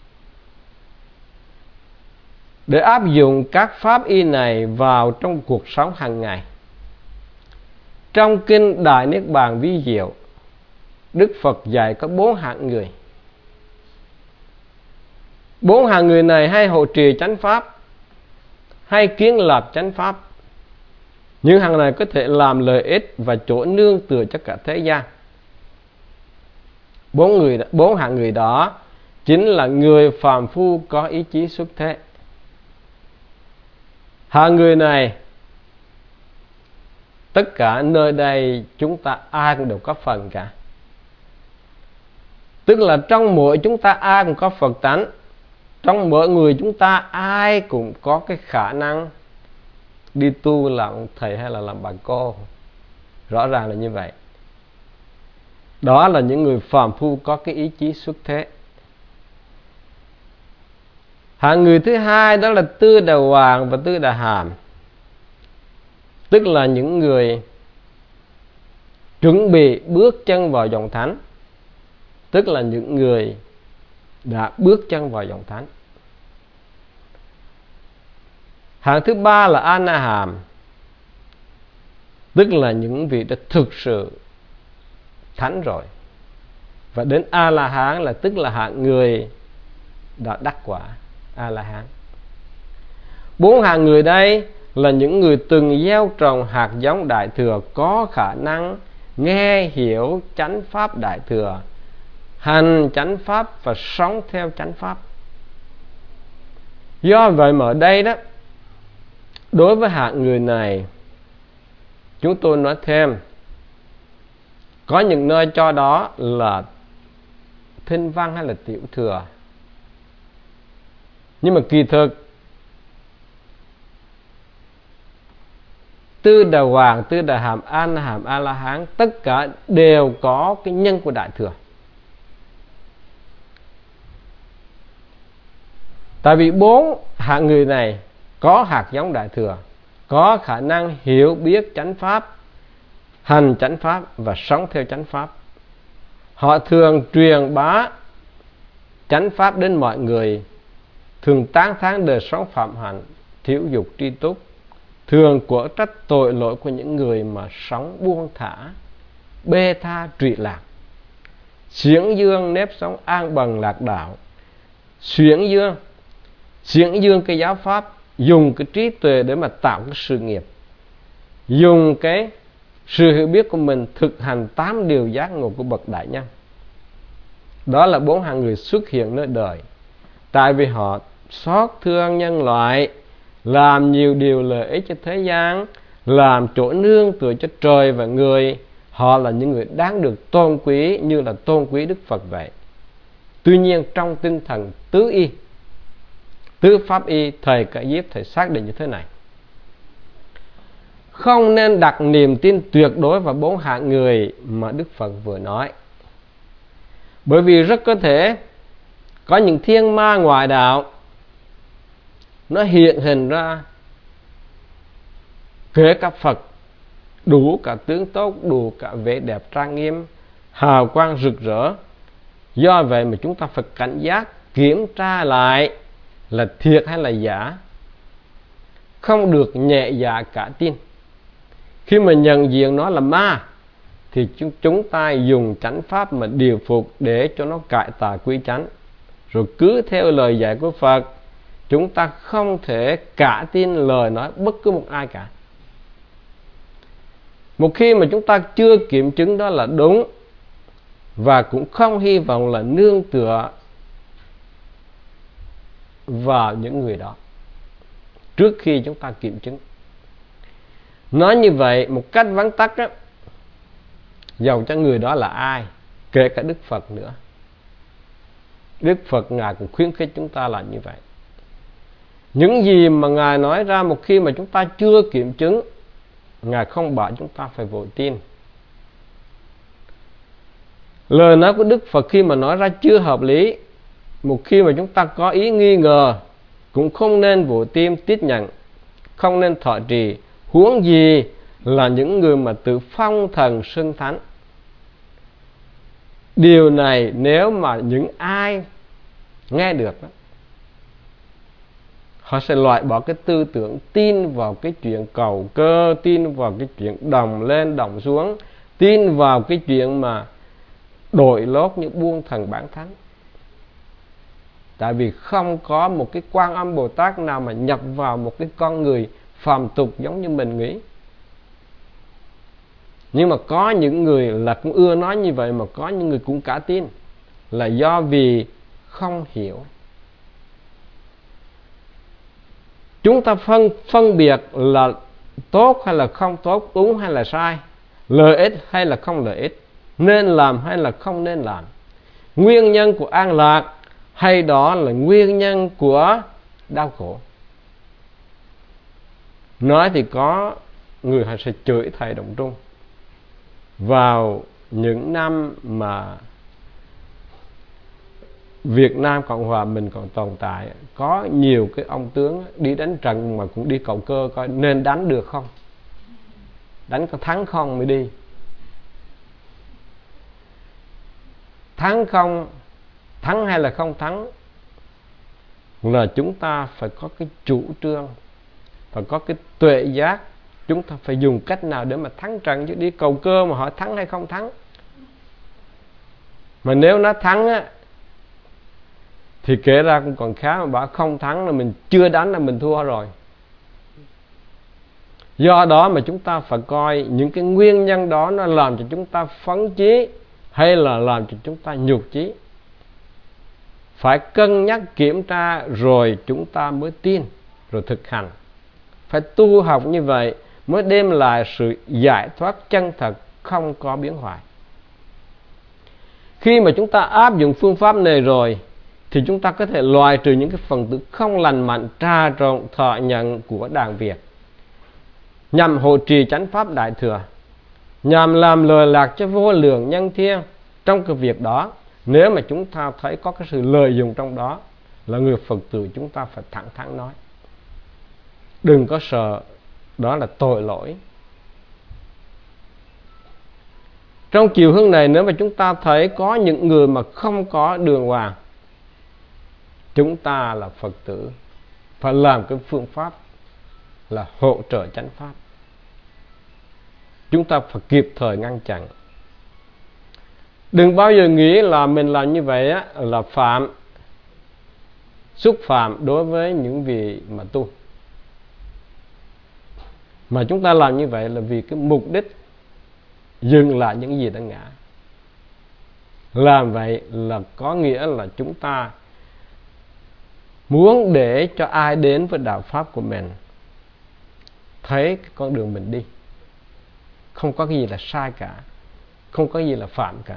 Để áp dụng các pháp y này vào trong cuộc sống hàng ngày, trong kinh Đại Niết Bàn Vi Diệu, Đức Phật dạy có 4 hạng người. 4 hạng người này hay hộ trì chánh pháp, hay kiến lập chánh pháp. Những hạng này có thể làm lợi ích và chỗ nương tựa cho cả thế gian. 4 hạng người đó chính là người phàm phu có ý chí xuất thế. Hạng người này, tất cả nơi đây chúng ta ai cũng đều có phần cả. Tức là trong mỗi chúng ta ai cũng có Phật tánh. Trong mỗi người chúng ta ai cũng có cái khả năng đi tu làm thầy hay là làm bà cô. Rõ ràng là như vậy. Đó là những người phàm phu có cái ý chí xuất thế. Hạng người thứ hai đó là Tư Đà Hoàng và Tư Đà Hàm, tức là những người chuẩn bị bước chân vào dòng thánh, tức là những người đã bước chân vào dòng thánh. Hạng thứ ba là A Na Hàm, tức là những vị đã thực sự thánh rồi. Và đến A La Hán là tức là hạng người đã đắc quả A La Hán. 4 hạng người đây là những người từng gieo trồng hạt giống Đại Thừa, có khả năng nghe hiểu chánh pháp Đại Thừa, hành chánh pháp và sống theo chánh pháp. Do vậy mà ở đây đó, đối với hạng người này, chúng tôi nói thêm, có những nơi cho đó là thinh văn hay là tiểu thừa, nhưng mà kỳ thực Tư Đà Hoàng, Tư Đà Hàm, A Na Hàm, A La Hán, tất cả đều có cái nhân của Đại Thừa. Tại vì 4 hạng người này có hạt giống Đại Thừa, có khả năng hiểu biết chánh pháp, hành chánh pháp và sống theo chánh pháp. Họ thường truyền bá chánh pháp đến mọi người, thường tán thán đời sống phạm hạnh, thiếu dục tri túc, thường quở trách tội lỗi của những người mà sống buông thả, bê tha trụy lạc, xuyến dương nếp sống an bần lạc đạo, xuyến dương cái giáo pháp, dùng cái trí tuệ để mà tạo cái sự nghiệp, dùng cái sự hiểu biết của mình thực hành 8 điều giác ngộ của bậc đại nhân. Đó là 4 hạng người xuất hiện nơi đời. Tại vì họ xót thương nhân loại, làm nhiều điều lợi ích cho thế gian, làm chỗ nương tựa cho trời và người. Họ là những người đáng được tôn quý như là tôn quý Đức Phật vậy. Tuy nhiên trong tinh thần tứ pháp y, thầy Cả Diếp thầy xác định như thế này: không nên đặt niềm tin tuyệt đối vào 4 hạng người mà Đức Phật vừa nói. Bởi vì rất có thể có những thiên ma ngoại đạo nó hiện hình ra, kể cả Phật, đủ cả tướng tốt, đủ cả vẻ đẹp trang nghiêm, hào quang rực rỡ. Do vậy mà chúng ta phải cảnh giác, kiểm tra lại là thiệt hay là giả, không được nhẹ dạ cả tin. Khi mà nhận diện nó là ma thì chúng ta dùng chánh pháp mà điều phục để cho nó cải tà quy chánh, rồi cứ theo lời dạy của Phật. Chúng ta không thể cả tin lời nói bất cứ một ai cả. Một khi mà chúng ta chưa kiểm chứng đó là đúng, và cũng không hy vọng là nương tựa vào những người đó trước khi chúng ta kiểm chứng. Nói như vậy một cách vắn tắt á, dầu cho người đó là ai, kể cả Đức Phật nữa, Đức Phật Ngài cũng khuyến khích chúng ta làm như vậy. Những gì mà Ngài nói ra một khi mà chúng ta chưa kiểm chứng, Ngài không bảo chúng ta phải vội tin. Lời nói của Đức Phật khi mà nói ra chưa hợp lý, một khi mà chúng ta có ý nghi ngờ, cũng không nên vội tin tiếp nhận, không nên thọ trì, huống gì là những người mà tự phong thần xưng thánh. Điều này nếu mà những ai nghe được đó, họ sẽ loại bỏ cái tư tưởng tin vào cái chuyện cầu cơ, tin vào cái chuyện đồng lên đồng xuống, tin vào cái chuyện mà đổi lốt như buông thần bản thánh. Tại vì không có một cái Quan Âm Bồ Tát nào mà nhập vào một cái con người phàm tục giống như mình nghĩ. Nhưng mà có những người là cũng ưa nói như vậy, mà có những người cũng cả tin, là do vì không hiểu. Chúng ta phân biệt là tốt hay là không tốt, đúng hay là sai, lợi ích hay là không lợi ích, nên làm hay là không nên làm, nguyên nhân của an lạc hay đó là nguyên nhân của đau khổ. Nói thì có người họ sẽ chửi thầy Đồng Trung vào những năm mà Việt Nam Cộng Hòa mình còn tồn tại, có nhiều cái ông tướng đi đánh trận mà cũng đi cầu cơ coi nên đánh được không, đánh có thắng không mới đi. Thắng không, thắng hay là không thắng là chúng ta phải có cái chủ trương, phải có cái tuệ giác, chúng ta phải dùng cách nào để mà thắng trận, chứ đi cầu cơ mà hỏi thắng hay không thắng. Mà nếu nó thắng á thì kể ra cũng còn khá, mà bảo không thắng là mình chưa đánh là mình thua rồi. Do đó mà chúng ta phải coi những cái nguyên nhân đó nó làm cho chúng ta phấn chí hay là làm cho chúng ta nhục chí. Phải cân nhắc kiểm tra rồi chúng ta mới tin, rồi thực hành. Phải tu học như vậy mới đem lại sự giải thoát chân thật, không có biến hoại. Khi mà chúng ta áp dụng phương pháp này rồi thì chúng ta có thể loại trừ những cái phần tử không lành mạnh trà trộn thọ nhận của đàn Việt, nhằm hộ trì chánh pháp đại thừa, nhằm làm lừa lạc cho vô lượng nhân thiên. Trong cái việc đó, nếu mà chúng ta thấy có cái sự lợi dụng trong đó, là người Phật tử chúng ta phải thẳng thắn nói, đừng có sợ đó là tội lỗi. Trong chiều hướng này, nếu mà chúng ta thấy có những người mà không có đường hoàng, chúng ta là Phật tử phải làm cái phương pháp là hỗ trợ chánh pháp. Chúng ta phải kịp thời ngăn chặn. Đừng bao giờ nghĩ là mình làm như vậy á, là xúc phạm đối với những vị mà tu. Mà chúng ta làm như vậy là vì cái mục đích dừng lại những gì đã ngã. Làm vậy là có nghĩa là chúng ta muốn để cho ai đến với đạo pháp của mình thấy cái con đường mình đi không có cái gì là sai cả, không có gì là phạm cả.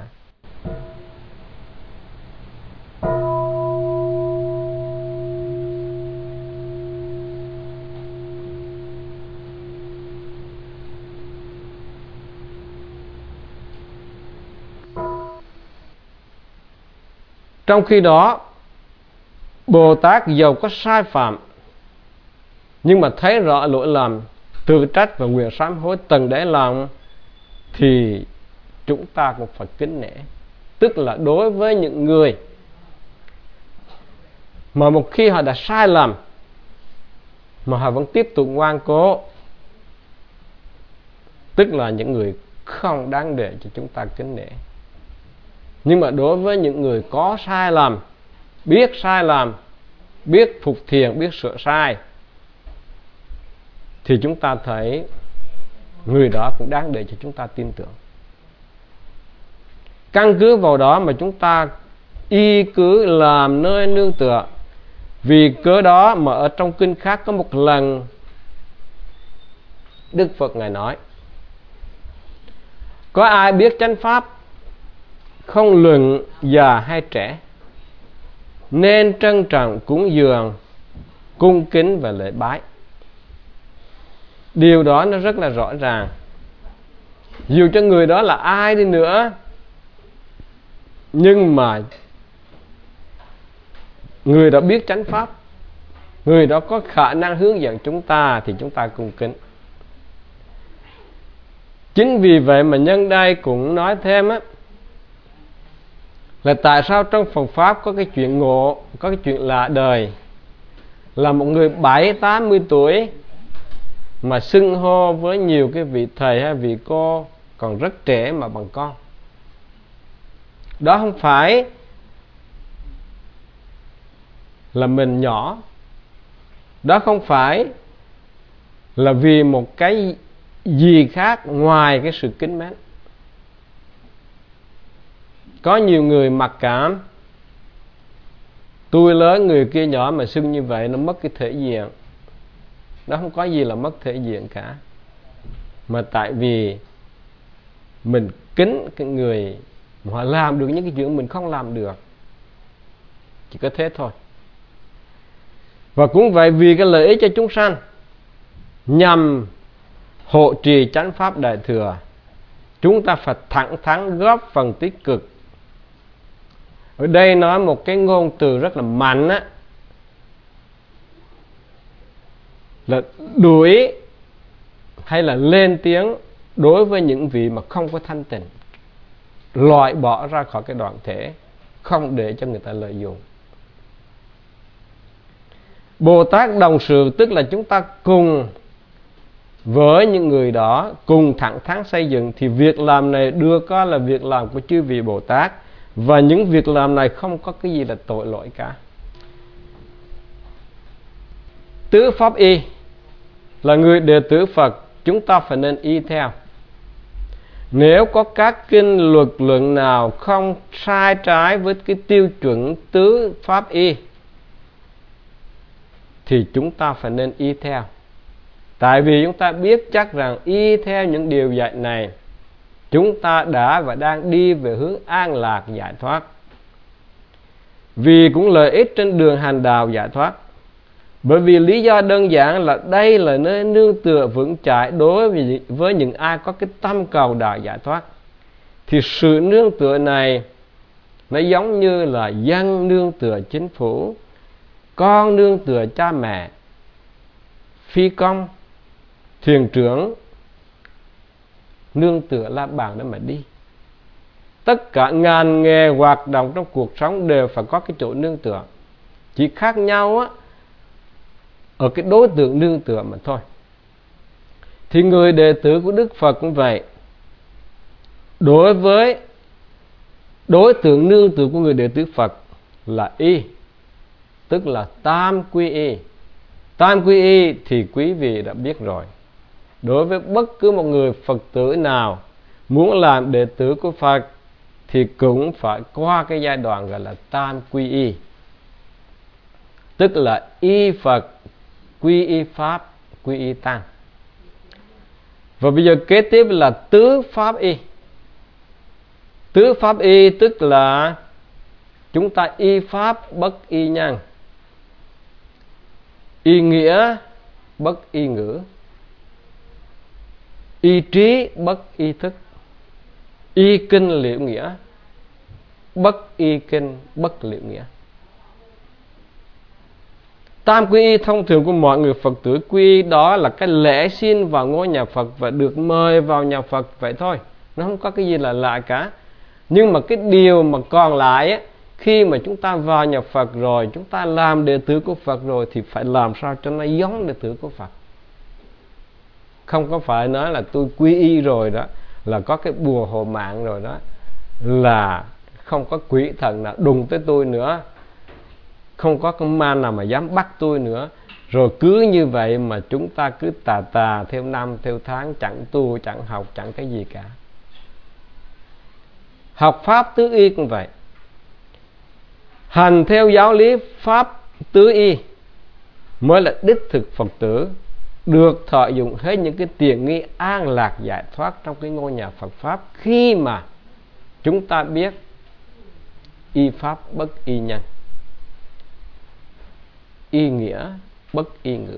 Trong khi đó, Bồ Tát dầu có sai phạm nhưng mà thấy rõ lỗi lầm, tự trách và nguyện sám hối tận đáy lòng, thì chúng ta cũng phải kính nể. Tức là đối với những người mà một khi họ đã sai lầm mà họ vẫn tiếp tục ngoan cố, tức là những người không đáng để cho chúng ta kính nể. Nhưng mà đối với những người có sai lầm, biết sai lầm, biết phục thiền, biết sửa sai, thì chúng ta thấy người đó cũng đáng để cho chúng ta tin tưởng. Căn cứ vào đó mà chúng ta y cứ làm nơi nương tựa. Vì cớ đó mà ở trong kinh khác có một lần Đức Phật Ngài nói: có ai biết chánh pháp, không luận già hay trẻ, nên trân trọng cúng dường, cung kính và lễ bái. Điều đó nó rất là rõ ràng. Dù cho người đó là ai đi nữa, nhưng mà người đó biết chánh pháp, người đó có khả năng hướng dẫn chúng ta, thì chúng ta cung kính. Chính vì vậy mà nhân đây cũng nói thêm á, là tại sao trong Phật Pháp có cái chuyện ngộ, có cái chuyện lạ đời, là một người 70-80 tuổi mà xưng hô với nhiều cái vị thầy hay vị cô còn rất trẻ mà bằng con. Đó không phải là mình nhỏ, đó không phải là vì một cái gì khác ngoài cái sự kính mến. Có nhiều người mặc cảm, tôi lớn người kia nhỏ mà xưng như vậy, nó mất cái thể diện. Nó không có gì là mất thể diện cả, mà tại vì mình kính cái người mà họ làm được những cái chuyện mình không làm được, chỉ có thế thôi. Và cũng vậy, vì cái lợi ích cho chúng sanh, nhằm hộ trì chánh pháp đại thừa, chúng ta phải thẳng thắn góp phần tích cực Ở đây nói một cái ngôn từ rất là mạnh á, là đuổi hay là lên tiếng đối với những vị mà không có thanh tịnh, loại bỏ ra khỏi cái đoàn thể, không để cho người ta lợi dụng. Bồ Tát đồng sự tức là chúng ta cùng với những người đó cùng thẳng thắn xây dựng, thì việc làm này đưa có là việc làm của chư vị Bồ Tát, và những việc làm này không có cái gì là tội lỗi cả. Tứ pháp y là người đệ tử Phật, chúng ta phải nên y theo. Nếu có các kinh luật luận nào không sai trái với cái tiêu chuẩn tứ pháp y thì chúng ta phải nên y theo. Tại vì chúng ta biết chắc rằng y theo những điều dạy này, chúng ta đã và đang đi về hướng an lạc giải thoát. Vì cũng lợi ích trên đường hành đạo giải thoát. Bởi vì lý do đơn giản là đây là nơi nương tựa vững chãi đối với những ai có cái tâm cầu đạo giải thoát. Thì sự nương tựa này nó giống như là dân nương tựa chính phủ, con nương tựa cha mẹ, phi công, thuyền trưởng nương tựa la bàn để mà đi. Tất cả ngàn nghề hoạt động trong cuộc sống đều phải có cái chỗ nương tựa, chỉ khác nhau á ở cái đối tượng nương tựa mà thôi. Thì người đệ tử của Đức Phật cũng vậy. Đối với đối tượng nương tựa của người đệ tử Phật là y, tức là tam quy y. Tam quy y thì quý vị đã biết rồi. Đối với bất cứ một người Phật tử nào muốn làm đệ tử của Phật thì cũng phải qua cái giai đoạn gọi là tam quy y, tức là y Phật, quy y Pháp, quy y Tăng. Và bây giờ kế tiếp là tứ pháp y. Tứ pháp y tức là chúng ta y Pháp bất y nhân, y nghĩa bất y ngữ, y trí bất y thức, y kinh liệu nghĩa bất y kinh bất liệu nghĩa. Tam quy y thông thường của mọi người Phật tử quy y đó là cái lễ xin vào ngôi nhà Phật và được mời vào nhà Phật vậy thôi. Nó không có cái gì là lạ cả. Nhưng mà cái điều mà còn lại á, khi mà chúng ta vào nhà Phật rồi, chúng ta làm đệ tử của Phật rồi thì phải làm sao cho nó giống đệ tử của Phật. Không có phải nói là tôi quy y rồi đó, là có cái bùa hộ mạng rồi đó, là không có quỷ thần nào đụng tới tôi nữa, không có con ma nào mà dám bắt tôi nữa. Rồi cứ như vậy mà chúng ta cứ tà theo năm theo tháng, chẳng tu chẳng học chẳng cái gì cả. Học pháp tứ y cũng vậy. Hành theo giáo lý pháp tứ y mới là đích thực Phật tử, được thọ dụng hết những cái tiện nghi an lạc giải thoát trong cái ngôi nhà Phật Pháp, khi mà chúng ta biết y Pháp bất y nhân, y nghĩa bất y ngữ,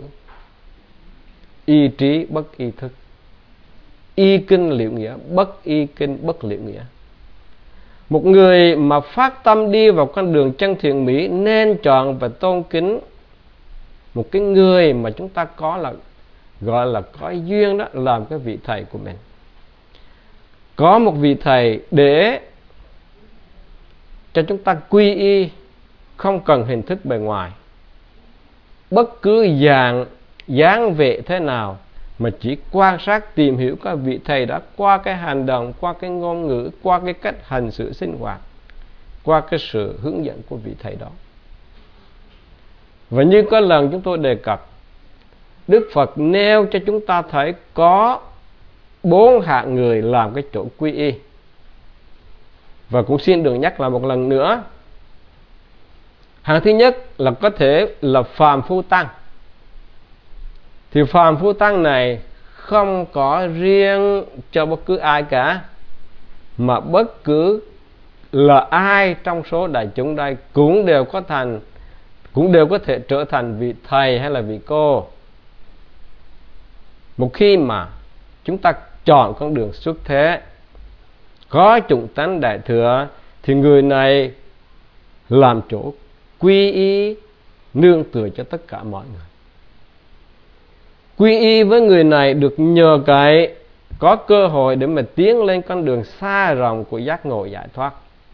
y trí bất y thức, y kinh liệu nghĩa bất y kinh bất liệu nghĩa. Một người mà phát tâm đi vào con đường chân thiện mỹ nên chọn và tôn kính một cái người mà chúng ta có là gọi là có duyên đó, làm cái vị thầy của mình. Có một vị thầy để cho chúng ta quy y, không cần hình thức bề ngoài, bất cứ dáng vẻ thế nào, mà chỉ quan sát tìm hiểu các vị thầy đó qua cái hành động, qua cái ngôn ngữ, qua cái cách hành xử sinh hoạt, qua cái sự hướng dẫn của vị thầy đó. Và như có lần chúng tôi đề cập, Đức Phật nêu cho chúng ta thấy có 4 hạng người làm cái chỗ quy y. Và cũng xin được nhắc lại một lần nữa. Hạng thứ nhất là có thể là phàm phu tăng. Thì phàm phu tăng này không có riêng cho bất cứ ai cả, mà bất cứ là ai trong số đại chúng đây cũng đều có thể trở thành vị thầy hay là vị cô. Một khi mà chúng ta chọn con đường xuất thế, có chủng tánh đại thừa, thì người này làm chỗ quy y nương tựa cho tất cả mọi người. Quy y với người này được nhờ cậy, có cơ hội để mà tiến lên con đường xa rộng của giác ngộ giải thoát.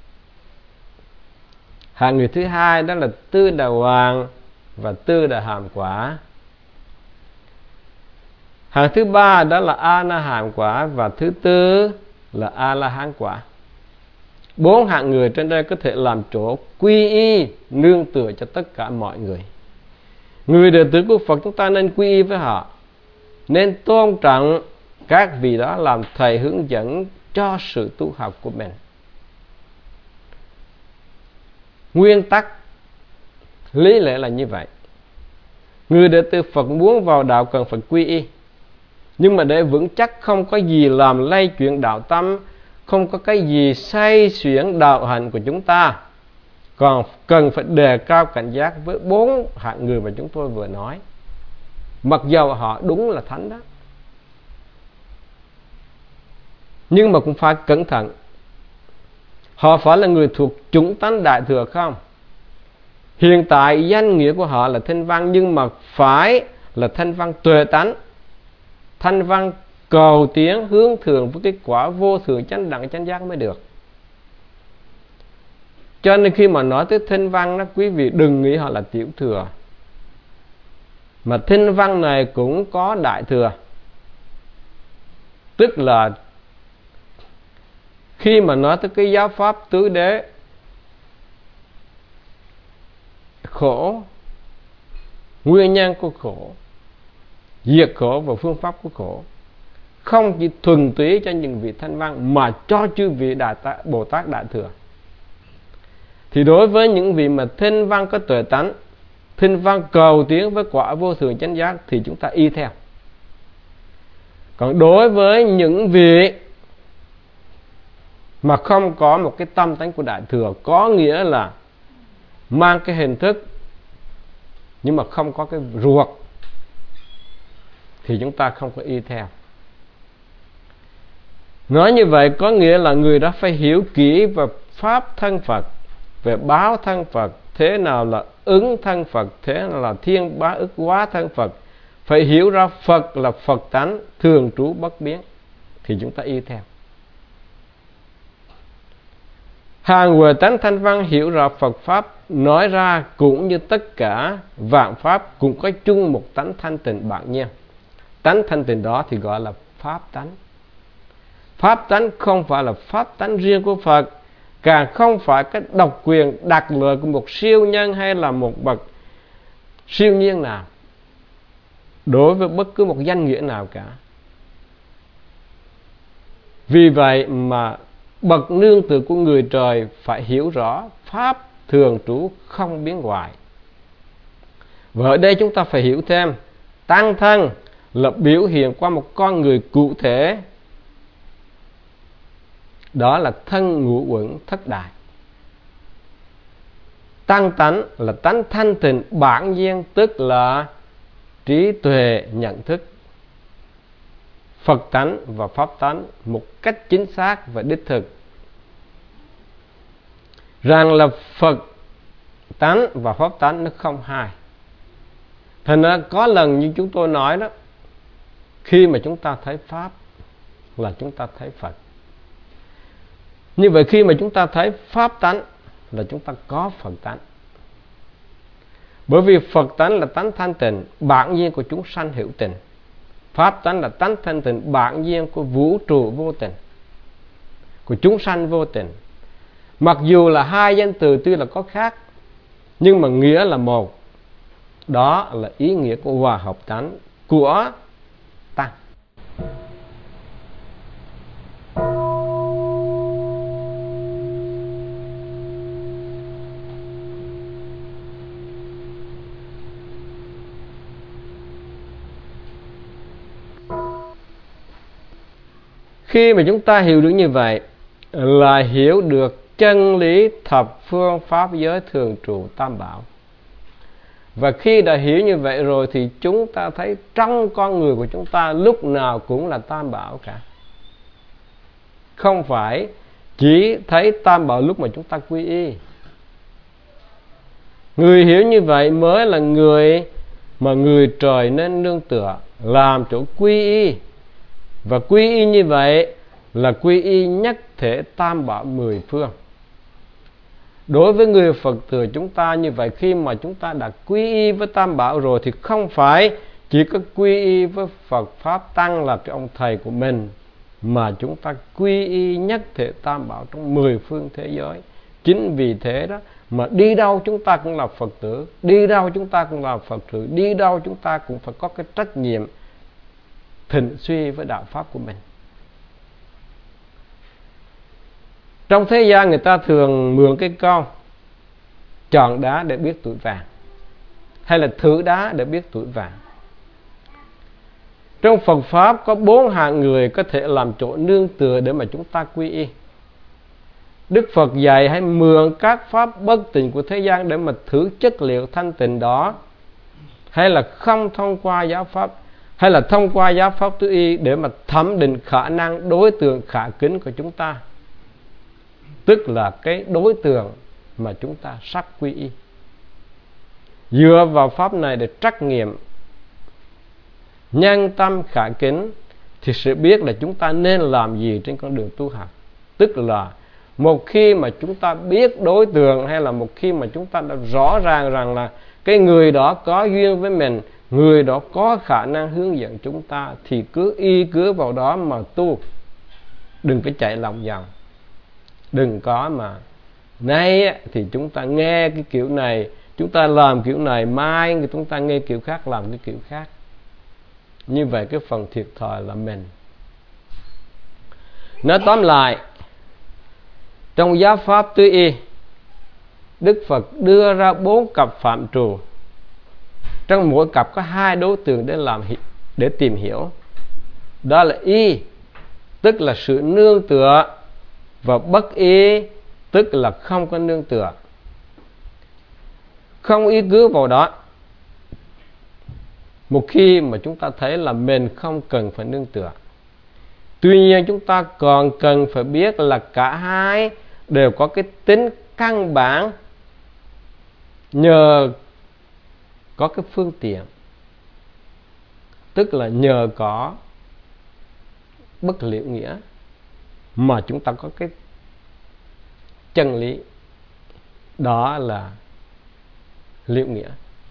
Hạng người thứ hai đó là tư đà hoàng và tư đà hàm quả. Hạng thứ ba đó là a na hàm quả, và thứ tư là a la hán quả. 4 hạng người trên đây có thể làm chỗ quy y nương tựa cho tất cả mọi người. Người đệ tử của Phật chúng ta nên quy y với họ, nên tôn trọng các vị đó làm thầy hướng dẫn cho sự tu học của mình. Nguyên tắc lý lẽ là như vậy. Người đệ tử Phật muốn vào đạo cần phải quy y, nhưng mà để vững chắc không có gì làm lay chuyển đạo tâm, không có cái gì say xuyển đạo hạnh của chúng ta, còn cần phải đề cao cảnh giác với 4 hạng người mà chúng tôi vừa nói. Mặc dầu họ đúng là thánh đó, nhưng mà cũng phải cẩn thận. Họ phải là người thuộc chủng tánh Đại Thừa không? Hiện tại danh nghĩa của họ là thanh văn, nhưng mà phải là thanh văn tuệ tánh, thanh văn cầu tiến hướng thượng với kết quả vô thượng chánh đẳng chánh giác mới được. Cho nên khi mà nói tới thanh văn đó, quý vị đừng nghĩ họ là tiểu thừa, mà thanh văn này cũng có đại thừa. Tức là khi mà nói tới cái giáo pháp tứ đế, khổ, nguyên nhân của khổ, diệt khổ và phương pháp của khổ, không chỉ thuần túy cho những vị thanh văn mà cho chư vị Bồ Tát Đại Thừa. Thì đối với những vị mà thanh văn có tuệ tánh, thanh văn cầu tiến với quả vô thượng chánh giác thì chúng ta y theo. Còn đối với những vị mà không có một cái tâm tánh của Đại Thừa, có nghĩa là mang cái hình thức nhưng mà không có cái ruột, thì chúng ta không có y theo. Nói như vậy có nghĩa là người đó phải hiểu kỹ về pháp thân Phật, về báo thân Phật, thế nào là ứng thân Phật, thế nào là thiên bá ức hóa thân Phật. Phải hiểu ra Phật là Phật tánh thường trú bất biến, thì chúng ta y theo. Hàng huệ tánh thanh văn hiểu rõ Phật Pháp nói ra cũng như tất cả vạn Pháp cũng có chung một tánh thanh tịnh bạc nhiên. Tánh thanh tịnh đó thì gọi là Pháp tánh. Pháp tánh không phải là Pháp tánh riêng của Phật, càng không phải cái độc quyền đặc lợi của một siêu nhân hay là một bậc siêu nhiên nào đối với bất cứ một danh nghĩa nào cả. Vì vậy mà bậc nương tựa của người trời phải hiểu rõ Pháp thường trú không biến hoại. Và ở đây chúng ta phải hiểu thêm, tăng thân là biểu hiện qua một con người cụ thể, đó là thân ngũ uẩn thất đại. Tăng tánh là tánh thanh tịnh bản nhiên, tức là trí tuệ nhận thức. Phật tánh và Pháp tánh một cách chính xác và đích thực. Rằng là Phật tánh và Pháp tánh nó không hai. Thành ra có lần như chúng tôi nói đó, khi mà chúng ta thấy Pháp là chúng ta thấy Phật. Như vậy khi mà chúng ta thấy Pháp tánh là chúng ta có Phật tánh. Bởi vì Phật tánh là tánh thanh tịnh bản nhiên của chúng sanh hữu tình. Pháp tánh là tánh thanh tịnh bản nhiên của vũ trụ vô tình, của chúng sanh vô tình. Mặc dù là hai danh từ tuy là có khác, nhưng mà nghĩa là một. Đó là ý nghĩa của hòa hợp tánh của tăng. Khi mà chúng ta hiểu được như vậy là hiểu được chân lý thập phương pháp giới thường trụ tam bảo. Và khi đã hiểu như vậy rồi thì chúng ta thấy trong con người của chúng ta lúc nào cũng là tam bảo cả. Không phải chỉ thấy tam bảo lúc mà chúng ta quy y. Người hiểu như vậy mới là người mà người trời nên nương tựa, làm chỗ quy y. Và quy y như vậy là quy y nhất thể tam bảo mười phương. Đối với người Phật tử chúng ta như vậy, khi mà chúng ta đã quy y với tam bảo rồi thì không phải chỉ có quy y với Phật Pháp Tăng là cái ông thầy của mình, mà chúng ta quy y nhất thể tam bảo trong mười phương thế giới. Chính vì thế đó mà đi đâu chúng ta cũng là Phật tử, đi đâu chúng ta cũng là Phật tử, đi đâu chúng ta cũng phải có cái trách nhiệm thịnh suy với đạo Pháp của mình. Trong thế gian người ta thường mượn cái câu chọn đá để biết tuổi vàng, hay là thử đá để biết tuổi vàng. Trong Phật Pháp có 4 hạng người có thể làm chỗ nương tựa để mà chúng ta quy y. Đức Phật dạy hãy mượn các pháp bất tịnh của thế gian để mà thử chất liệu thanh tịnh đó, hay là không thông qua giáo pháp, hay là thông qua giáo pháp tứ y để mà thẩm định khả năng đối tượng khả kính của chúng ta, tức là cái đối tượng mà chúng ta sắp quy y. Dựa vào pháp này để trắc nghiệm nhân tâm khả kính thì sẽ biết là chúng ta nên làm gì trên con đường tu học. Tức là một khi mà chúng ta biết đối tượng, hay là một khi mà chúng ta đã rõ ràng rằng là cái người đó có duyên với mình, người đó có khả năng hướng dẫn chúng ta, thì cứ y cứ vào đó mà tu. Đừng có chạy lòng vòng. Đừng có mà nay thì chúng ta nghe cái kiểu này, chúng ta làm kiểu này, mai thì chúng ta nghe kiểu khác, làm cái kiểu khác. Như vậy cái phần thiệt thòi là mình. Nói tóm lại, trong giáo pháp tứ y, Đức Phật đưa ra 4 cặp phạm trù. Trong mỗi cặp có 2 đối tượng để tìm hiểu. Đó là y, tức là sự nương tựa, và bất y, tức là không có nương tựa, không ý cứ vào đó. Một khi mà chúng ta thấy là mình không cần phải nương tựa, tuy nhiên chúng ta còn cần phải biết là cả hai đều có cái tính căn bản, nhờ có cái phương tiện, tức là nhờ có bất liệu nghĩa mà chúng ta có cái chân lý, đó là liệu nghĩa.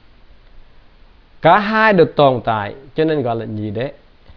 Cả hai được tồn tại cho nên gọi là nhị đế.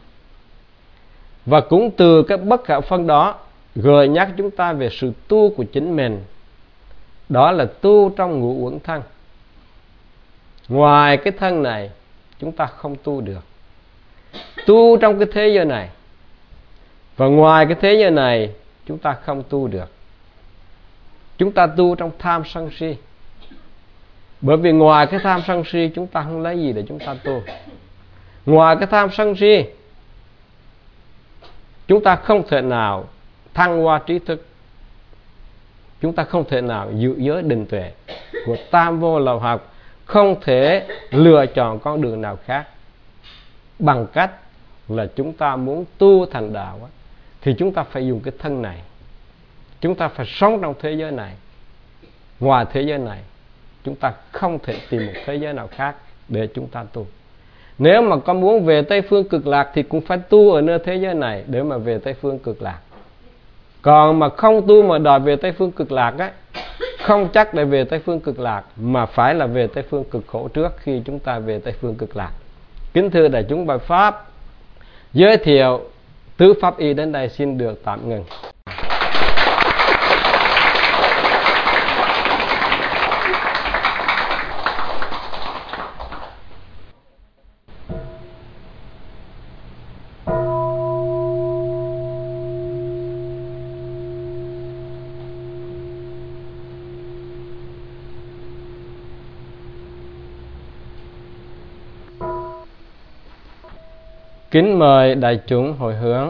Và cũng từ cái bất khả phân đó gợi nhắc chúng ta về sự tu của chính mình, đó là tu trong ngũ uẩn thân. Ngoài cái thân này chúng ta không tu được. Tu trong cái thế giới này, và ngoài cái thế giới này chúng ta không tu được. Chúng ta tu trong tham sân si, bởi vì ngoài cái tham sân si chúng ta không lấy gì để chúng ta tu. Ngoài cái tham sân si chúng ta không thể nào thăng hoa trí thức, chúng ta không thể nào giữ giới định tuệ của tam vô lậu học, không thể lựa chọn con đường nào khác bằng cách là chúng ta muốn tu thành đạo thì chúng ta phải dùng cái thân này. Chúng ta phải sống trong thế giới này. Ngoài thế giới này chúng ta không thể tìm một thế giới nào khác để chúng ta tu. Nếu mà có muốn về Tây Phương Cực Lạc thì cũng phải tu ở nơi thế giới này để mà về Tây Phương Cực Lạc. Còn mà không tu mà đòi về Tây Phương Cực Lạc á, không chắc để về Tây Phương Cực Lạc, mà phải là về Tây Phương Cực Khổ trước khi chúng ta về Tây Phương Cực Lạc. Kính thưa đại chúng, bài pháp giới thiệu tứ pháp y đến đây xin được tạm ngừng. Kính mời đại chúng hồi hướng.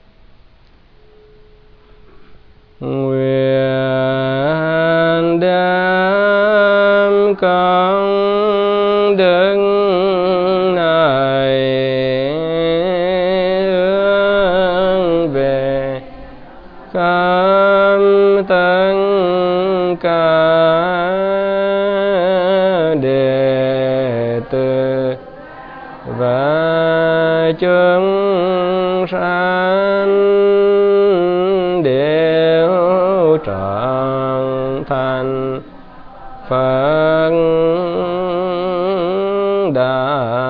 Nguyện đem công đức này hướng về khắp tất cả chúng sanh đều trọn thành Phật đạo.